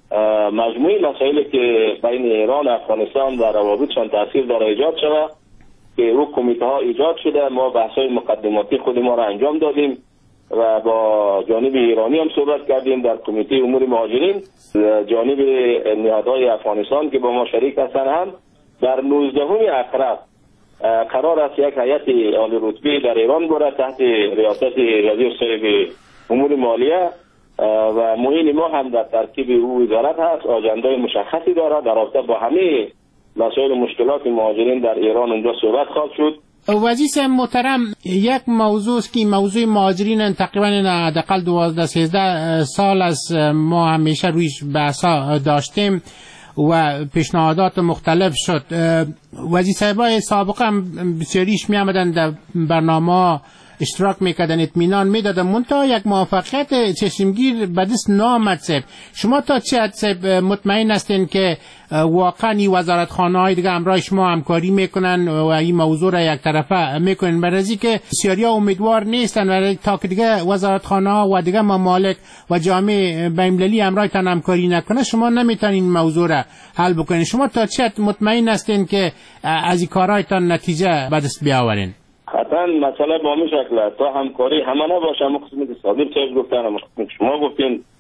مجموعی مسائلی که بین ایران و افغانستان و روابطشان تاثیر داره ایجاد شود که او کمیته ها ایجاد شده. ما بحث‌های مقدماتی خود ما را انجام دادیم و با جانب ایرانی هم صحبت کردیم در کمیته امور مهاجرین. جانب نهادهای افغانستان که با ما شریک هستند هم در نوزدهم اکرم قرار است یک هیئت عالی رتبه در ایران بره تحت ریاست وزیر صاحب امور مالیه و معین ما هم در ترکیب او وزارت هست. آجنده مشخصی داره در رابطه با همه مسائل مشکلات مهاجرین در ایران اونجا صحبت خواهد شد. وزیر محترم، یک موضوع است که موضوع مهاجرین تقریبا حداقل دوازده سیزده سال از ما همیشه رویش بحثا داشتیم و پیشنهادات مختلف شد. وزیر صاحبای سابق هم بسیاریش می آمدن در برنامه اشتراک میکردن، اطمینان میدادن، منتها یک موفقیت چشمگیر به دست نامد. شما تا چه حد مطمئن هستین که واقعا این وزارتخانه های دیگه همراه شما همکاری میکنن و این موضوع را یک طرفه میکنن؟ برای که بسیاری ها امیدوار نیستن و تا که دیگه وزارتخانه ها و دیگه ممالک و جامعه بین‌المللی همراهتان همکاری نکنه شما نمیتونین این موضوع را حل بکنین. شما تا چه حد مطمئن هستین که از این کارهایتان نتیجه به دست بیاورین؟ حتما مسئله با می شکل تا همکاری همه نباشه. همه قسمی که صادق چیز گفتن، همه قسمی که شما گفتین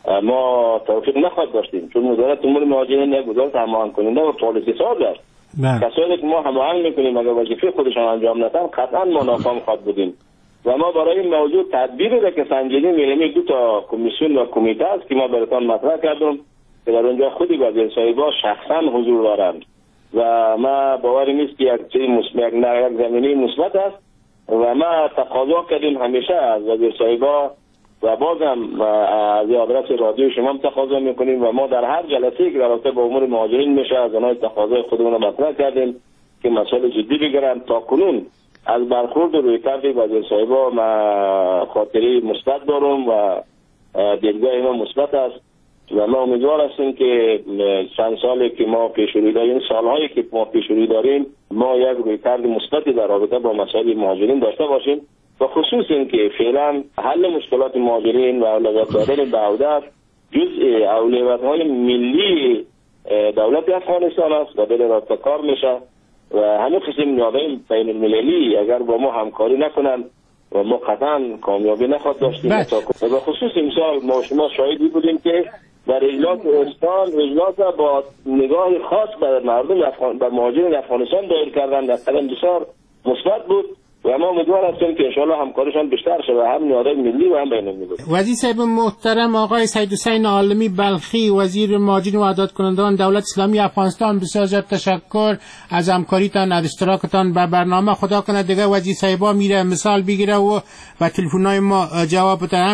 ما توفیق نخواهد داشتیم، چون وزارت امور مهاجرین یک وزارت هماهنگ کننده و پالیسی ساز است. کسایی که ما هماهنگ میکنیم اگر وظیفه خودشان انجام ندن قطعا ما ناکام خواهد بودیم و ما برای این موضوع تدبیری را که سنجیدیم می‌ریم دو تا کمیسیون و کمیته است که ما براتون مطرح کردم که در اونجا خودی وزیر صاحبا شخصا حضور دارند و ما باوری نیست که یک چیز مثبت نه یک زمینه مثبت است و ما تقاضا کردیم همیشه از وزیر صاحبا و بازم از آدرس رادیو شما هم تقاضا میکنیم و ما در هر جلسه‌ای که در رابطه با امور مهاجرین میشه از آنها تقاضای خودمون رو مطرح کردیم که مسائل جدی بگیرن. تا کنون از برخورد روی کرد وزیر صاحبا ما خاطری مثبت دارم و دیدگاه ما مثبت است و ما امیدوار هستیم که چند سالی که ما پیش روی داریم، سالهایی که ما پیش روی داریم، ما یک روی کرد مثبتی در رابطه با مسائل مهاجرین داشته باشیم و خصوص این که فعلا حل مشکلات مهاجرین و اولویت دادن به عودت جزء اولویت‌های ملی دولت افغانستان است و دل رابطه کار میشه و همه قسم نیازهای بین المللی اگر با ما همکاری نکنن و ما قطعا کامیابی نخواهد داشتیم. و خصوص امسال ما شما شاهدی بودیم که در اجلاس استان اجلاس با نگاه خاص به مردم افغان به مهاجرین افغانستان دایر کردن در قدم بسیار مثبت بود و ما امیدوار هستیم که انشاءالله همکاریشان بیشتر شه و هم نیازهای ملی و هم بین المللی. وزیر صاحب محترم آقای سید حسین عالمی بلخی وزیر مهاجرین و عادات کنندگان دولت اسلامی افغانستان، بسیار زیاد تشکر از همکاریتان، از اشتراکتان به برنامه. خدا کنه دیگه وزیر صاحبا میره مثال بگیره و و تلفن‌های ما جواب بدن.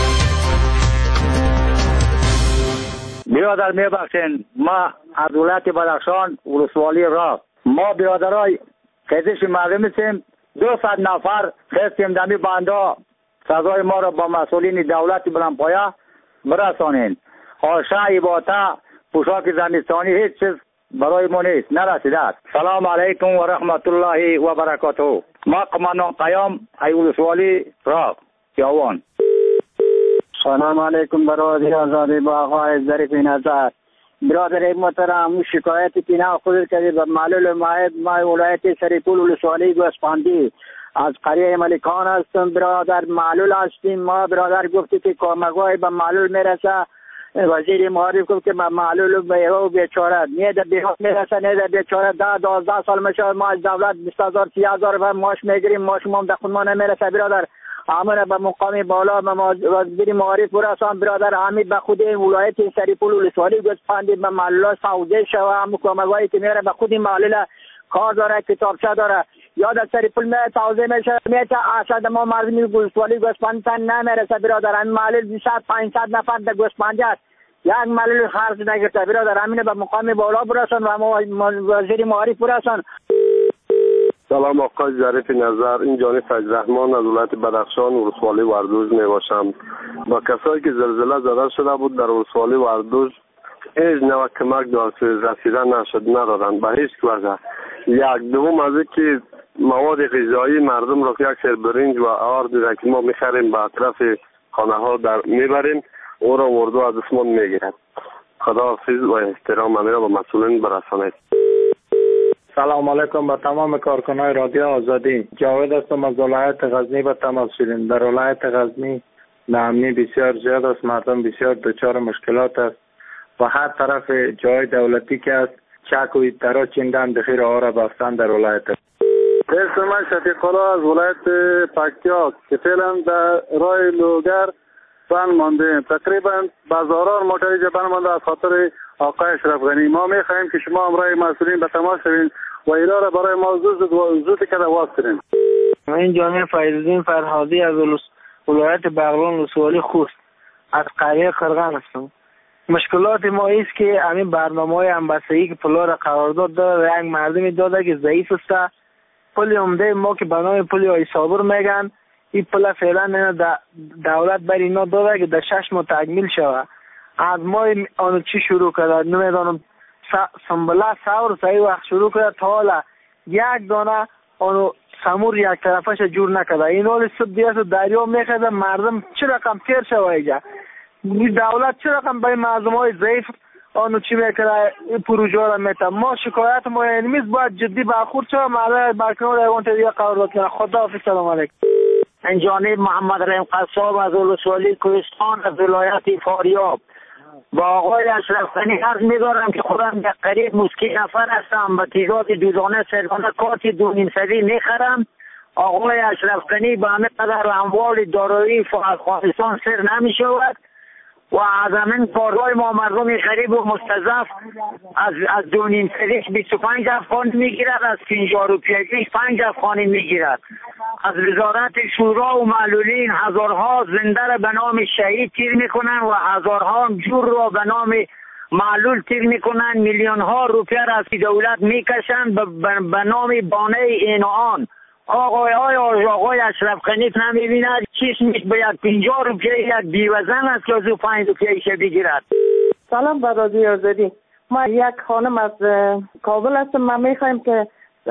برادر میبخشین، ما از ولایت بدخشان ولسوالی راه ما برادرای خیزش مردم هستیم. دو صد نفر خستیم دمی بنده سزای ما را با مسئولین دولت بلندپایه برسانین. آشا عباته پوشاک زمستانی هیچ چیز برای ما نیست، نرسیده است. سلام علیکم و رحمت الله و برکاته. ما قماندان قیام ایولسوالی راه جوان. سلام علیکم برادر آزادی با آقای ظریف نظر. برادر محترم شکایتی که نه خود کردی به معلول ماهد ما ولایت سریپول ولسوالی گوسپاندی از قریه ملکان هستم. برادر معلول هستیم ما. برادر گفتی که کمک‌های به معلول میرسه. وزیر معارف گفت که معلول به او بیچاره نه در دیهات میرسه نه در بیچاره. ده دوازده سال میشه ما از دولت بیست هزار سی هزار ماش میگیریم، ماش ما در خود ما نمیرسه. برادر همون به مقام بالا وزیر معارف برسان. برادر حمید به خود ولایت سریپول ولسوالی گوسپندی به معلول سعودی شوه هم کمک‌هایی که میره به خود معلول کار داره، کتابچه داره یا در سریپول می توزیع میشه میشه اشد ما مردم ولسوالی گوسپندی نمیرسه. برادر همین معلول بیست پانصد نفر در گوسپندی است، یک معلول خرج نگرفته. برادر همین به مقام بالا برسان و وزیر معارف برسان. سلام آقای ظریف نظر، این جانی فضل رحمان از ولایت بدخشان ولسوالی وردوج می باشم. با کسایی که زلزله زده شده بود در ولسوالی وردوج هیچ نوع کمک دست رسیدن نشد ندادن به هیچ وجه. یک دوم از اینکه مواد غذایی مردم را یک سر برنج و آرد را که ما میخریم به اطراف خانه ها در میبریم او را وردو از اسمان میگیرد. خداحافظ و احترام من را به مسئولین برسانید. سلام علیکم به تمام کارکنان رادیو آزادی. جاوید هستم از ولایت غزنی به تماس شدیم. در ولایت غزنی ناامنی بسیار زیاد است، مردم بسیار دچار مشکلات است و هر طرف جای دولتی که است چک و ترا چیندن دخیر آها را بافتن در ولایت. اسم من شفیق الله از ولایت پکتیا که فعلا در راه لوگر بند مانده. تقریبا بازاران موتری جبن مانده از خاطر آقای اشرف غنی. ما میخواهیم که شما همراه مسئولین به تماس شوین و اینا را برای ما زود زود که دواز کنین. من جامعه فیض‌الدین فرهادی از ولایت بغلان ولسوالی خوست از قریه قرغن هستم. مشکلات ما است که همین برنامه‌های همبستگی که پلا را قرارداد داره یک مردمی داده که ضعیف است. پل عمده ما که به نام پل آی صابر میگن این پل فعلا نه دولت بر اینا داده که در شش ماه تکمیل شوه. از ما آن چی شروع کرده نمیدانم سنبله سور صحیح وقت شروع کرده تا حالا یک دانه آنو سمور یک طرفش جور نکرده. این حال صد دیاز دریا میخواد مردم چه رقم تیر شوه اینجا. دولت چه رقم به مردم های ضعیف آنو چی میکنه این پروژه را میتم. ما شکایت ما اینمیز باید جدی برخورد شوه. معلومه برکنار ایوان تدیه قرارداد کنه. خدا حافظ. سلام علیکم. انجانب محمد رحیم قصاب از ولسوالی کوهستان از ولایت فاریاب. با آقای اشرف غنی عرض می‌دارم که خودم در قریب مسکی نفر هستم و تیزاد دوزانه سرگانه کارت دو نیم سری میخرم. آقای اشرف غنی به همه قدر اموال دارایی افغانستان سر نمی‌شود و از همین کارهای ما مردم غریب و مستضعف از از دو نیم سریش بیست و پنج افغان میگیرد، از پنجاه روپیه‌ش پنج افغانی میگیرد. از وزارت شورا و معلولین هزارها زنده را به نام شهید تیر میکنن و هزارها جور را به نام معلول تیر میکنن. میلیون ها روپیه را از دولت میکشن به نام بانه این و آن. آقای آقای آقای اشرف غنی نمیبیند چیز میش باید پنجاه روپیه یک بیوزن است که از او پنج روپیه ایشه بگیرد. سلام بر رادیو آزادی. ما یک خانم از کابل هستم. ما میخوایم که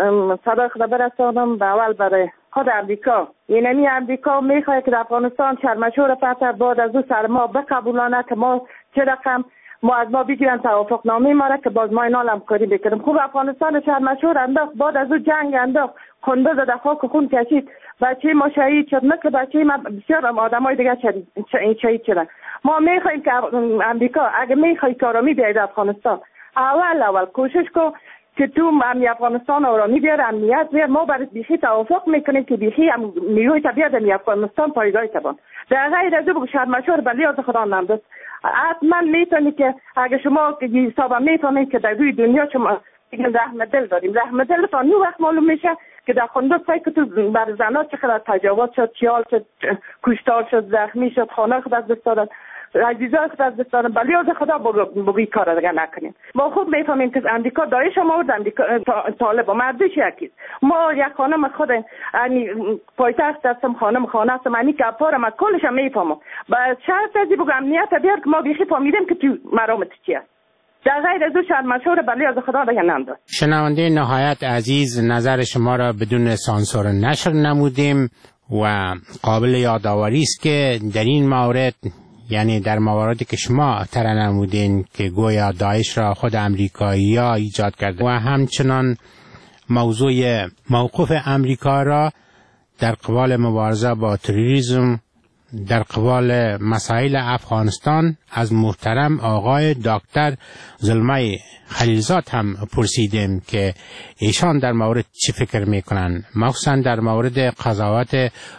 صدا خدا برسانم به اول برای خود امریکا. اینمی امریکا میخواد که در افغانستان شرمشور فتح بعد از او سر ما بقبولانه که ما چه رقم ما از ما بگیرن توافق نامه ما را که باز ما اینا همکاری بکنیم. خوب افغانستان شرمشور انداخت، بعد از او جنگ انداخت، خونده زده، خاک خون کشید، بچه ما شهید شد، مثل بچه ما بسیار آدمای دیگه شهید شدن. ما میخوایم که امریکا اگه میخوای کارامی بیاید افغانستان، اول اول کوشش کن که تو امنی افغانستان آرامی بیاره، امنیت بیاره. ما برای بیخی توافق میکنیم که بیخی هم نیروی طبیعت امنی افغانستان پایگاه تبان. در غیر از او شرمشور بلی از خدا نمدست. حتما میتونی که اگه شما حساب میفهمید که در روی دنیا شما رحمت دل داریم، رحمت دل تا نو وقت معلوم میشه که در خندق سعی که تو بر زنها چقدر تجاوز شد، چیال شد، کشتار شد، زخمی شد، خانه خود از دست دادن، عزیزان خود از دست دادن. بلی از خدا بگوی کار دیگه نکنیم. ما خود میفهمیم که امریکا داعش هم آورد، امریکا طالب مردش یکیست. ما یک خانم خود یعنی پایتخت هستم، خانم خانه هستم، یعنی کفارم از کلش هم میفهمم. با شرط ازی بگو امنیت بیار که ما بیخی فهمیدیم که تو مرامت چیه. در غیر از او شرمشور بلی از خدا دیگه نمداد. شنونده نهایت عزیز، نظر شما را بدون سانسور نشر نمودیم و قابل یادآوری است که در این مورد، یعنی در مواردی که شما طرح نمودین که گویا داعش را خود امریکایی‌ها ایجاد کرده و همچنان موضوع موقف امریکا را در قبال مبارزه با تروریسم، در قبال مسائل افغانستان از محترم آقای دکتر زلمه خلیلزاد هم پرسیدیم که ایشان در مورد چی فکر میکنن، مخصوصا در مورد قضاوت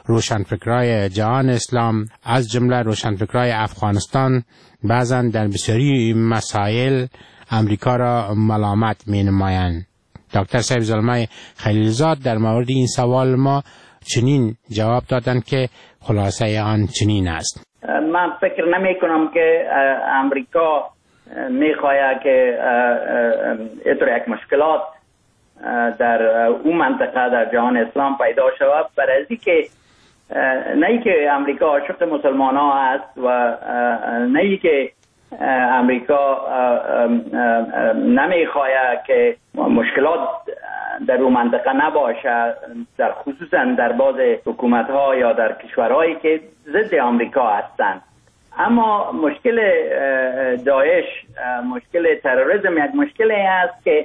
روشنفکرای جهان اسلام از جمله روشنفکرای افغانستان. بعضا در بسیاری مسائل امریکا را ملامت می نمایند. دکتر صاحب زلمه خلیلزاد در مورد این سوال ما چنین جواب دادن که خلاصه آن چنین است: من فکر نمی کنم که امریکا می خواهد که اینطور یک مشکلات در اون منطقه در جهان اسلام پیدا شود، برای از که نه که امریکا عاشق مسلمان ها است و نه که امریکا نمی خواهد که مشکلات در اون منطقه نباشه، در خصوصا در بعض حکومت ها یا در کشورهایی که ضد امریکا هستند. اما مشکل داعش، مشکل تروریسم یک مشکلی است که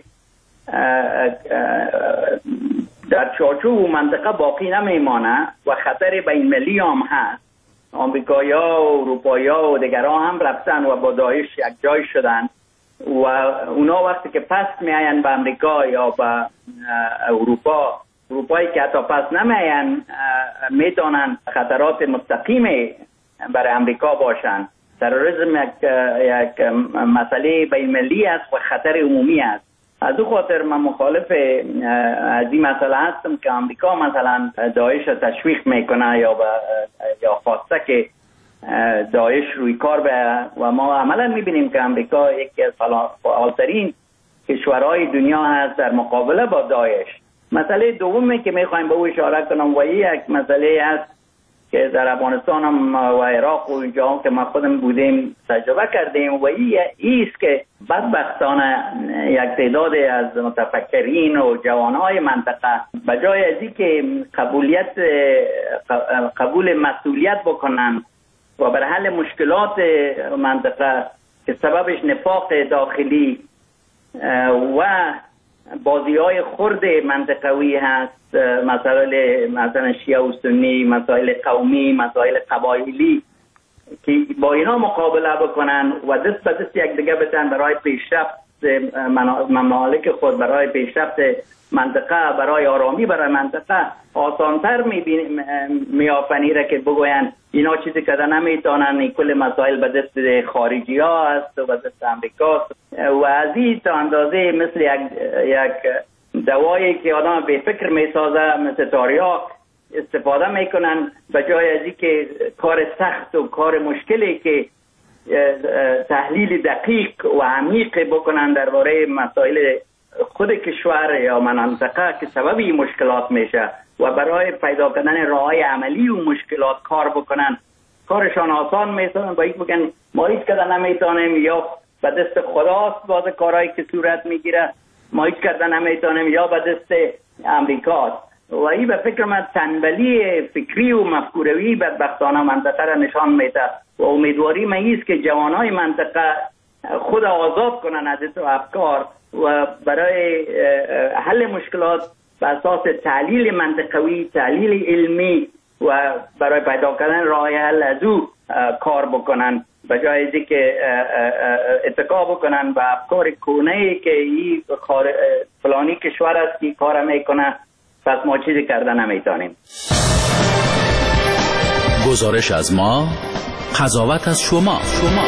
در چارچوب منطقه باقی نمیمانه و خطر بین ملی هم هست. آمریکایی‌ها و اروپایی‌ها و دیگران هم رفتن و با داعش یک جای شدن و اونا وقتی که پس میاین به امریکا یا به اروپا، اروپایی که حتی پس نمیاین میتونن خطرات مستقیم برای امریکا باشن. تروریسم یک یک مسئله بین ملی است و خطر عمومی است. از او خاطر من مخالف از این مسئله هستم که امریکا مثلا داعش تشویق میکنه یا یا خواسته که داعش روی کار به و ما عملا میبینیم که امریکا یکی از فعالترین کشورهای دنیا هست در مقابله با داعش. مسئله دومی که میخوایم به او اشاره کنم و یک مسئله است که در افغانستان هم و عراق و اینجا هم که ما خودم بودیم تجربه کردیم و این است که بدبختانه یک تعداد از متفکرین و جوانهای منطقه به جای از اینکه قبولیت قبول مسئولیت بکنن و بر حل مشکلات منطقه که سببش نفاق داخلی و بازی های خرد منطقوی هست، مسائل مثلا شیعه و سنی، مسائل قومی، مسائل قبایلی، که با اینا مقابله بکنن و دست به دست یک دیگه بتن برای پیشرفت ممالک خود، برای پیشرفت منطقه، برای آرامی برای منطقه آسانتر میافنی را که بگوین اینا چیزی که نمیتونن، این کل مسائل به دست خارجی ها هست و به دست امریکا و از این تا اندازه مثل یک, یک دوایی که آدم به فکر میسازه، مثل تاریاک استفاده میکنن به جای از این که کار سخت و کار مشکلی که تحلیل دقیق و عمیق بکنن درباره مسائل خود کشور یا منطقه که سبب این مشکلات میشه و برای پیدا کردن راههای عملی و مشکلات کار بکنن، کارشان آسان میتونن با یک بگن ما هیچ کده نمیتونیم یا به دست خداست بعض کارهایی که صورت میگیره، ما هیچ کده نمیتونیم یا به دست امریکاست و این به فکر من تنبلی فکری و مفکوروی بدبختانه منطقه را نشان میده و امیدواری من ایست که جوانای منطقه خود آزاد کنن از این افکار و برای حل مشکلات به اساس تحلیل منطقوی، تحلیل علمی و برای پیدا کردن راه حل از او کار بکنن به جای از که اتکا بکنن به افکار کونه‌ای که این فلانی کشور است که کار میکنه پس ما چیزی کردن نمیتونیم. گزارش از ما، قضاوت از شما. شما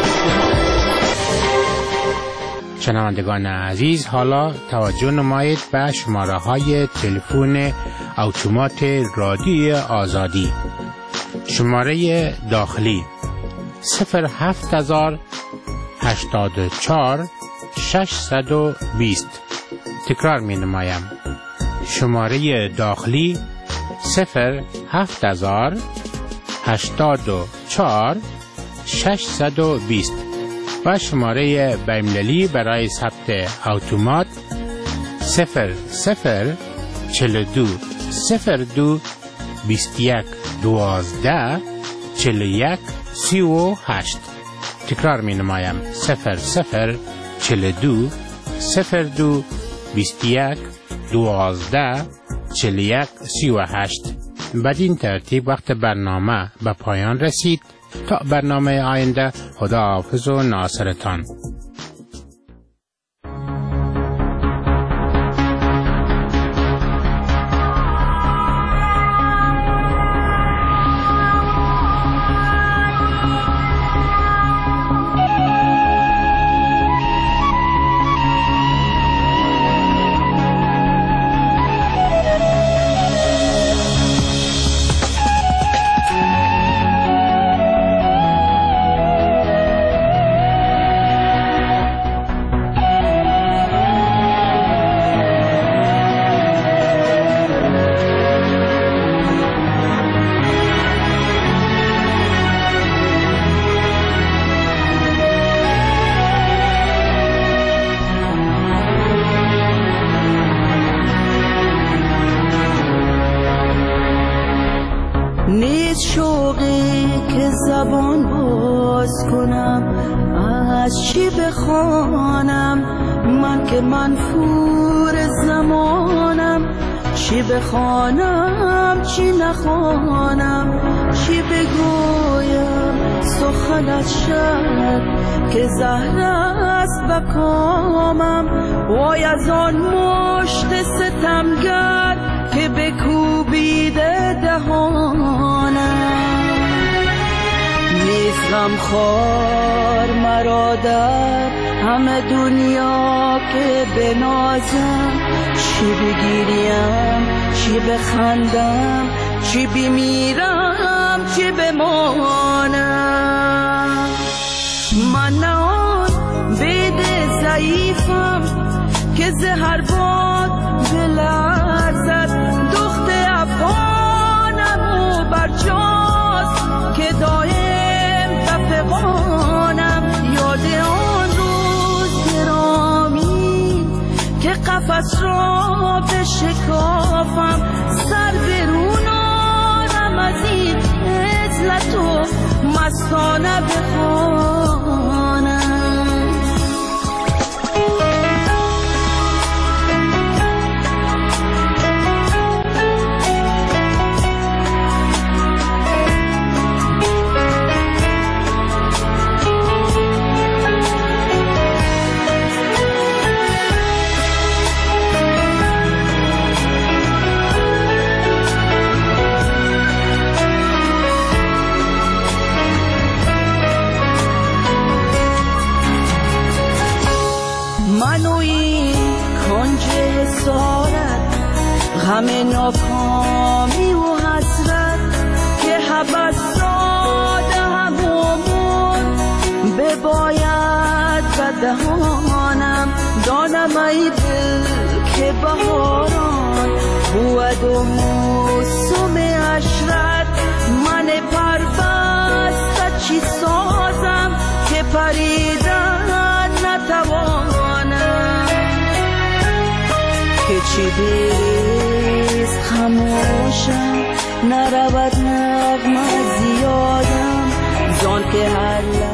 شنوندگان عزیز، حالا توجه نمایید به شماره های تلفن اتومات رادیو آزادی. شماره داخلی صفر هفت هزار هشتاد و چهار ششصد و بیست. تکرار می نمایم. شماره داخلی صفر هفت هزار هشتاد و چهار ششصد و بیست و شماره بین‌المللی برای ثبت اتومات صفر صفر چهل و دو صفر دو بیست و یک دوازده چهل و یک سی و هشت. تکرار می نمایم صفر صفر چهل و دو صفر دو بیست و یک دوازده چهل و یک سی و هشت. بدین ترتیب وقت برنامه به پایان رسید. تا برنامه آینده، خدا حافظ و ناصرتان. بخوانم چی نخوانم، چی بگویم سخنت شد که زهر است به کامم. وای از آن مشت ستمگر که بکوبیده دهانم. نیست غمخوار مرا در همه دنیا که بنازم، چی بگیریم چی بخندم، چی بمیرم چی بمانم. من نه آن بید ضعیفم که زهر باد بلرزد، دخت افغانم و برجاست که دایم تفقانم. یاد آن روز گرامی که قفس را بشکافم، سر برونانم از این عزلت و مستانه بخوانم. غم ناکامی و حسرت که حبس داده همومون بباید به دهانم دانم ای دل که بهاران بود و موسم عشرت من پربسته چی سازم که پریدن نتوانم که چی دیست خموشم نرود نغمه زیادم زان که هر